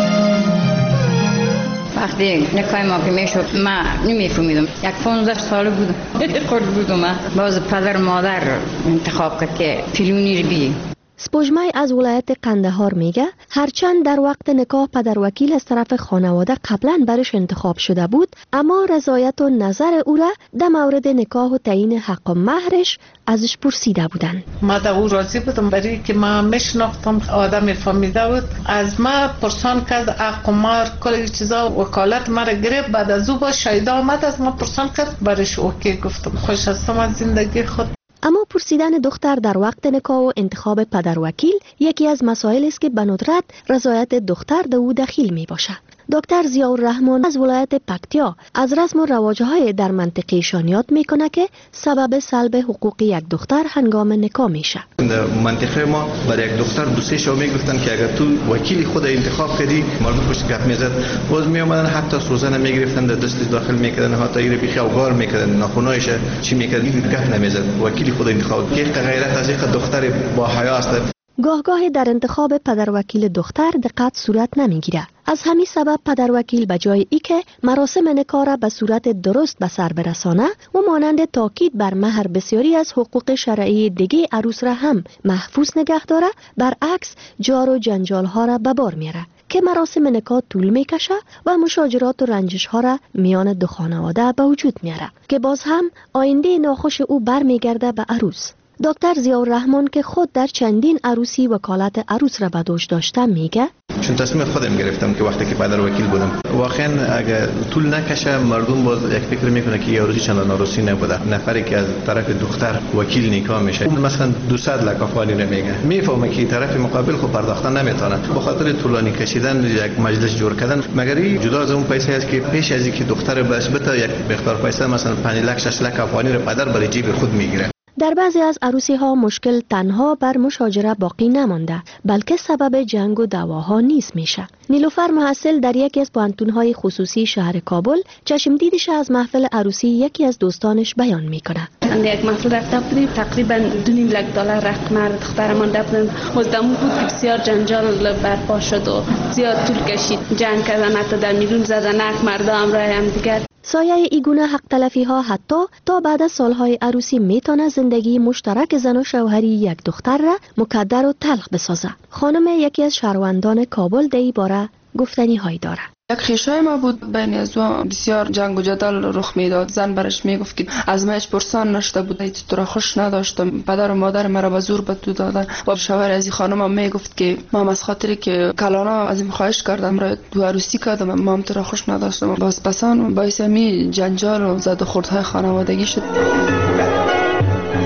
وقتی نکاح ما که میشد من نمیفهمیدم، یک 15 ساله بودم، خود بودم، باز پدر مادر انتخاب کرد که فیلونی رو بی. سپوجمای از ولایت قندهار میگه هرچند در وقت نکاح پدر وکیل از طرف خانواده قبلا برش انتخاب شده بود، اما رضایت و نظر او را در مورد نکاح و تعیین حق و مهرش ازش پرسیده بودند. ما در او راضی بودم، برای که ما میشناختم، آدم فهمیده بود، از ما پرسان کرد حق و مهر کلی چیزا، وکالت ما را گرفت، بعد از او با شایده آمد از ما پرسان کرد، برش اوکی گفتم، خوش هستم از زندگی خود. اما پرسیدن دختر در وقت نکاح و انتخاب پدر وکیل یکی از مسائل است که به ندرت رضایت دختر در او دخیل می باشد. دکتر ضیاءالرحمن از ولایت پکتیا از رسم و رواج‌های در منطقه‌شان یاد میکنه که سبب سلب حقوق یک دختر هنگام نکاح میشه. در منطقه ما برای یک دختر دو سه شو میگفتن که اگر تو وکیل خود انتخاب کردی مردم پشت گپ میزد، باز میومدن حتی سوزن میگرفتن در دست داخل میکردن، حتی ایره بیخی اوگار میکردن، ناخونایش چی میکردی گپ نمیزد، وکیل خود انتخاب که غیرت از یک دختر با حیا است. گاه در انتخاب پدر وکیل دختر دقت صورت نمیگیره. از همین سبب پدر وکیل به جای ای که مراسم نکاح را به صورت درست به سر برسانه و مانند تاکید بر مهر بسیاری از حقوق شرعی دیگه عروس را هم محفوظ نگه داره، برعکس جار و جنجال ها را به بار میاره که مراسم نکاح طول میکشه و مشاجرات و رنجش ها را میان دو خانواده به وجود میاره که باز هم آینده ناخوش او برمیگرده به عروس. دکتر ضیاءالرحمن که خود در چندین عروسی وکالت عروس را به دوش داشته میگه چون تصمیم خودم گرفتم که وقتی که پدر وکیل بودم، واقعا اگه طول نکشه مردم باز یک فکر میکنه که یه عروسی چندان عروسی نبوده، نفری که از طرف دختر وکیل نکاح میشه مثلا 200 لک افغانی نمیگه، میفهمه که طرف مقابل خود پرداختن نمیتونه، به خاطر طولانی کشیدن یک مجلس جور کردن، مگر جدا از اون پیسه است که پیش از اینکه دختر بس بده یک مقدار پیسه مثلا 5 لک 6 لک افغانی رو پدر برای جیب خود میگیره. در بعضی از عروسی ها مشکل تنها بر مشاجره باقی نمانده، بلکه سبب جنگ و دعواها نیز میشه. نیلوفر محصل در یکی از پانتون‌های خصوصی شهر کابل چشم دیدش از محفل عروسی یکی از دوستانش بیان میکنه. یک محفل رفته بودیم، تقریبا 2.5 لک دلار رقم دخترمان دادن، مزدمون بود که بسیار جنجال برپا شد و زیاد طول کشید، جنگ کردن، حتی در میدون زدن مردم را هم دیگر. سایه ایگونه حق تلفی ها حتی تا بعد از سالهای عروسی میتونه زندگی مشترک زن و شوهری یک دختر را مکدر و تلخ بسازه. خانم یکی از شهروندان کابل در این باره گفتنی هایی داره. یک خیشای ما بود، بین از بسیار جنگ و جدل رخ میداد. زن برش میگفت که از من هیچ پرسان نشده بود، هیچ تو را خوش نداشتم، پدر و مادر مرا به زور به تو دادن. و شوهر از این خانم هم میگفت که ما از خاطری که کلانا از این خواهش کردم را تو عروسی کردم، ما هم تو را خوش نداشتم. باز پسان باعث می جنجال و زد و خوردهای خانوادگی شد.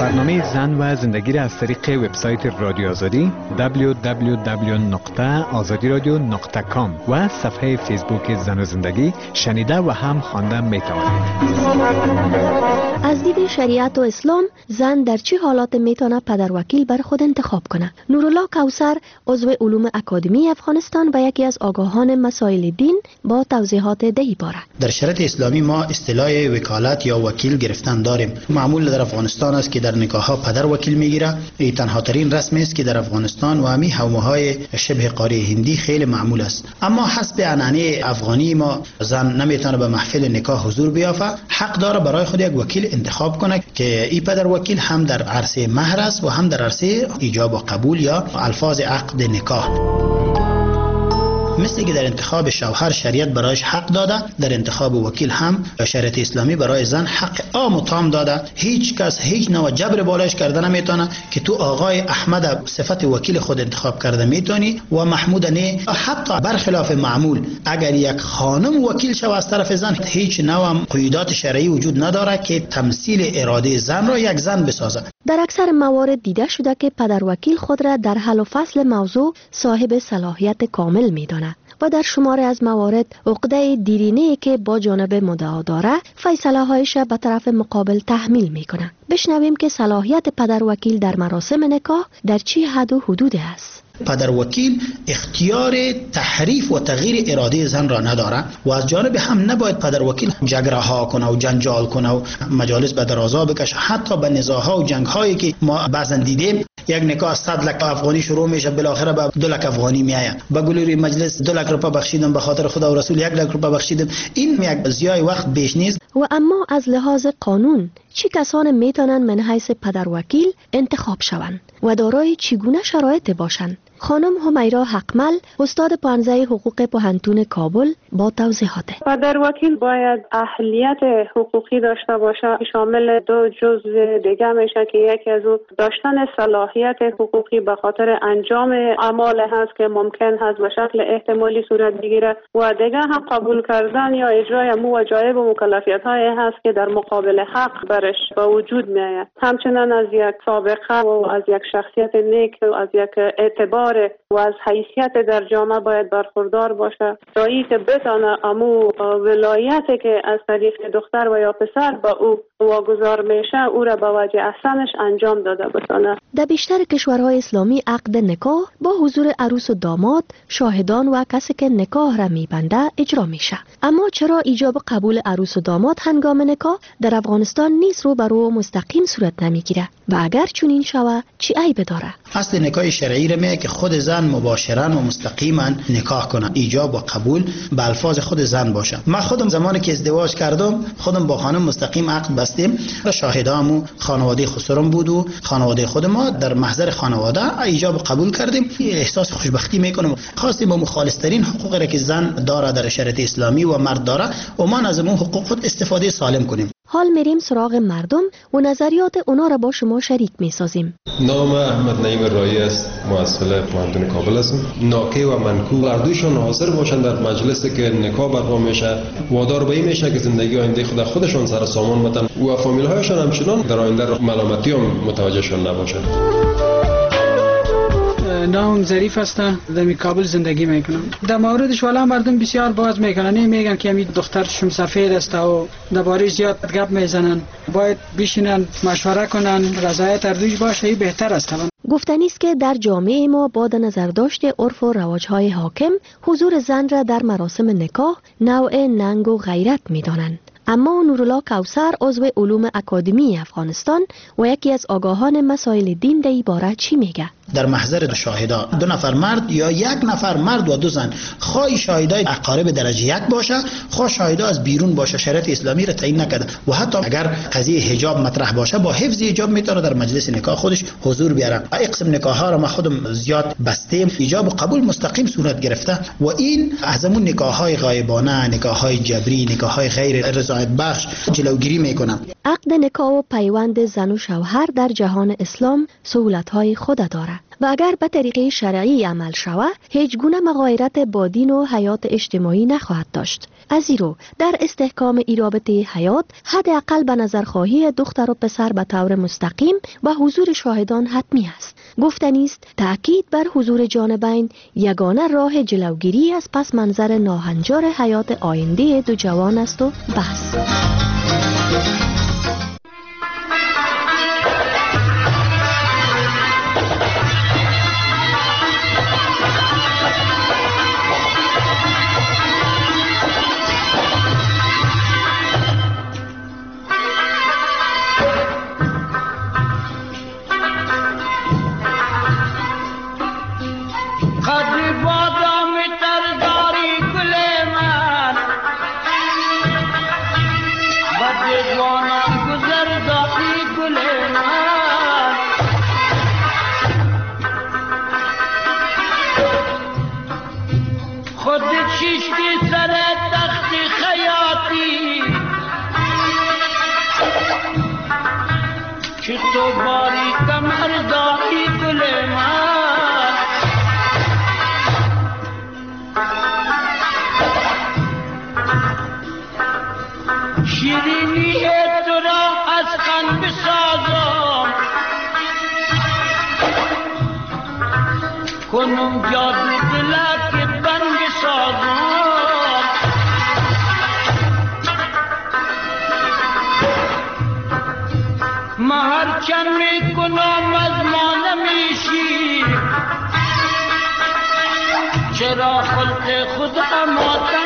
برنامه زن و زندگی را از طریق وبسایت رادیو آزادی www.azadiradio.com و صفحه فیسبوک زن و زندگی شنیده و هم خوانده می توانید. از دید شریعت و اسلام زن در چه حالات میتونه پدر وکیل بر خود انتخاب کنه؟ نورالله کوثر عضو علوم اکادمی افغانستان و یکی از آگاهان مسائل دین با توضیحات دهی باره. در شریعت اسلامی ما اصطلاح وکالت یا وکیل گرفتن داریم. معمول در افغانستان است که در نکاح پدر وکیل میگیره. این تنها ترین رسم است که در افغانستان و همین حومه‌های شبه قاره هندی خیلی معمول است. اما حسب عنعنه افغانی ما زن نمیتونه به محفل نکاح حضور بیافته. حق داره برای خود یک وکیل انتخاب کنه که این پدر وکیل هم در عرصه مهر است و هم در عرصه ایجاب و قبول یا الفاظ عقد نکاح. مثل که در انتخاب شوهر شریعت برایش حق داده، در انتخاب وکیل هم شریعت اسلامی برای زن حق عام و تام داده. هیچ کس هیچ نوع جبر بالایش کرده نمیتونه که تو آقای احمد صفت وکیل خود انتخاب کرده میتونی و محمود نه. حتی برخلاف معمول اگر یک خانم وکیل شود از طرف زن، هیچ نوع قیودات شرعی وجود نداره که تمثیل اراده زن را یک زن بسازه. در اکثر موارد دیده شده که پدر وکیل خود را در حل و فصل موضوع صاحب صلاحیت کامل میداند و در شمار از موارد عقده دیرینه‌ای که با جانب مدعا داره فیصله هایش به طرف مقابل تحمیل میکنه. بشنویم که صلاحیت پدر وکیل در مراسم نکاح در چه حد و حدود است. پدر وکیل اختیار تحریف و تغییر اراده زن را نداره و از جانب هم نباید پدر وکیل جگره ها کنه و جنجال کنه و مجالس به درازا بکشه. حتی به نزاع‌ها و جنگ‌هایی که ما بعضا دیدیم، یک نکاح 100 لک افغانی شروع میشه بالاخره به 2 لک افغانی میآید. به گلوری مجلس 2 لک روپیه بخشیدم به خاطر خدا و رسول 1 لک روپیه بخشیدم. این یک ضیاع وقت بیش نیست. و اما از لحاظ قانون چه کسان میتونن من حیث پدر وکیل انتخاب شوند و دارای چگونه شرایط باشند؟ خانم همیرا حقمل، استاد پانزه حقوق پوهنتون کابل با توضیحات. پدر وکیل باید اهلیت حقوقی داشته باشه، شامل 2 جزء دیگه میشه که یکی از اون داشتن صلاحیت حقوقی به خاطر انجام اعمال هست که ممکن هست به شکل احتمالی صورت بگیره و دیگه هم قبول کردن یا اجرای وجایب و مکلفیت های هست که در مقابل حق برش به وجود میآید. همچنین از یک سابقه و از یک شخصیت نیک و از یک اعتبار و از حیثیت در جامعه باید برخوردار باشه تا ای که بتانه امو ولایتی که از طریق دختر و یا پسر به او واگذار میشه او را به وجه احسنش انجام داده بتانه. در بیشتر کشورهای اسلامی عقد نکاح با حضور عروس و داماد، شاهدان و کسی که نکاح را میبنده اجرا میشه. اما چرا ایجاب قبول عروس و داماد هنگام نکاح در افغانستان نیز رو بر رو مستقیم صورت نمیگیره و اگر چنین شود چی عیب داره؟ اصل نکاح شرعی میگه که خود زن مباشرا و مستقیما نکاح کنه. ایجاب و قبول به الفاظ خود زن باشه. من خودم زمانی که ازدواج کردم خودم با خانم مستقیم عقد بستیم. شاهدامو خانواده خسرم بود و خانواده خود ما در محضر خانواده ایجاب و قبول کردیم. احساس خوشبختی میکنم. خواستیم با مخالصترین حقوقی که زن داره در شریعت اسلامی و مرد داره و ما از اون حقوق خود استفاده سالم کنیم. حال میریم سراغ مردم و نظریات اونا را با شما شریک میسازیم. نام احمد نعیم رایی است، محصل پوهنتون کابل هستم. ناکه و منکو هر دویشون حاضر باشن در مجلسی که نکاح برپا میشه، وادار به این میشه که زندگی آینده خودشون سر سامان بتن و فامیل هایشون همچنان در آینده ملامتی هم متوجهشون نباشن. نام ظریف هستم، در کابل زندگی میکنم. در موردش والا مردم بسیار باز میکنن، میگن که همین دخترشون سفید است و درباره زیاد گپ میزنن. باید بشینن مشوره کنن، رضایت هر دوش باشه، این بهتر است. گفتنی است که در جامعه ما با نظر داشته عرف و رواج‌های حاکم حضور زن را در مراسم نکاح نوع ننگ و غیرت می‌دانند. اما نورالله کوثر عضو علوم اکادمی افغانستان و یکی از آگاهان مسائل دین در این باره چی میگه؟ در محضر شاهدا 2 نفر مرد یا 1 نفر مرد و 2 زن، خواه شاهدای اقارب درجه 1 باشه، خواه شاهدا از بیرون باشه، شریعت اسلامی را تعیین نکرده و حتی اگر قضیه حجاب مطرح باشه با حفظ حجاب میتونه در مجلس نکاح خودش حضور بیاره. اقسم نکاح ها را ما خودم زیاد بستیم، ایجاب و قبول مستقیم صورت گرفته و این از همون نکاح های غایبانه، نکاح های جبری، نکاح های غیر رضایت بخش جلوگیری میکنن. عقد نکاح و پیوند زن و شوهر در جهان اسلام سهولت های خود داره، و اگر به طریقه شرعی عمل شود هیچ گونه مغایرت با دین و حیات اجتماعی نخواهد داشت. از این رو در استحکام این رابطه حیات حداقل به نظرخواهی دختر و پسر به طور مستقیم و حضور شاهدان حتمی است. گفتنی است تأکید بر حضور جانبین یگانه راه جلوگیری از پس منظر ناهنجار حیات آینده دو جوان است و بس. کنم جادو دلا که بنگ سازم ما هر چند میکنم از ما نمیشی چرا خلق خدا ما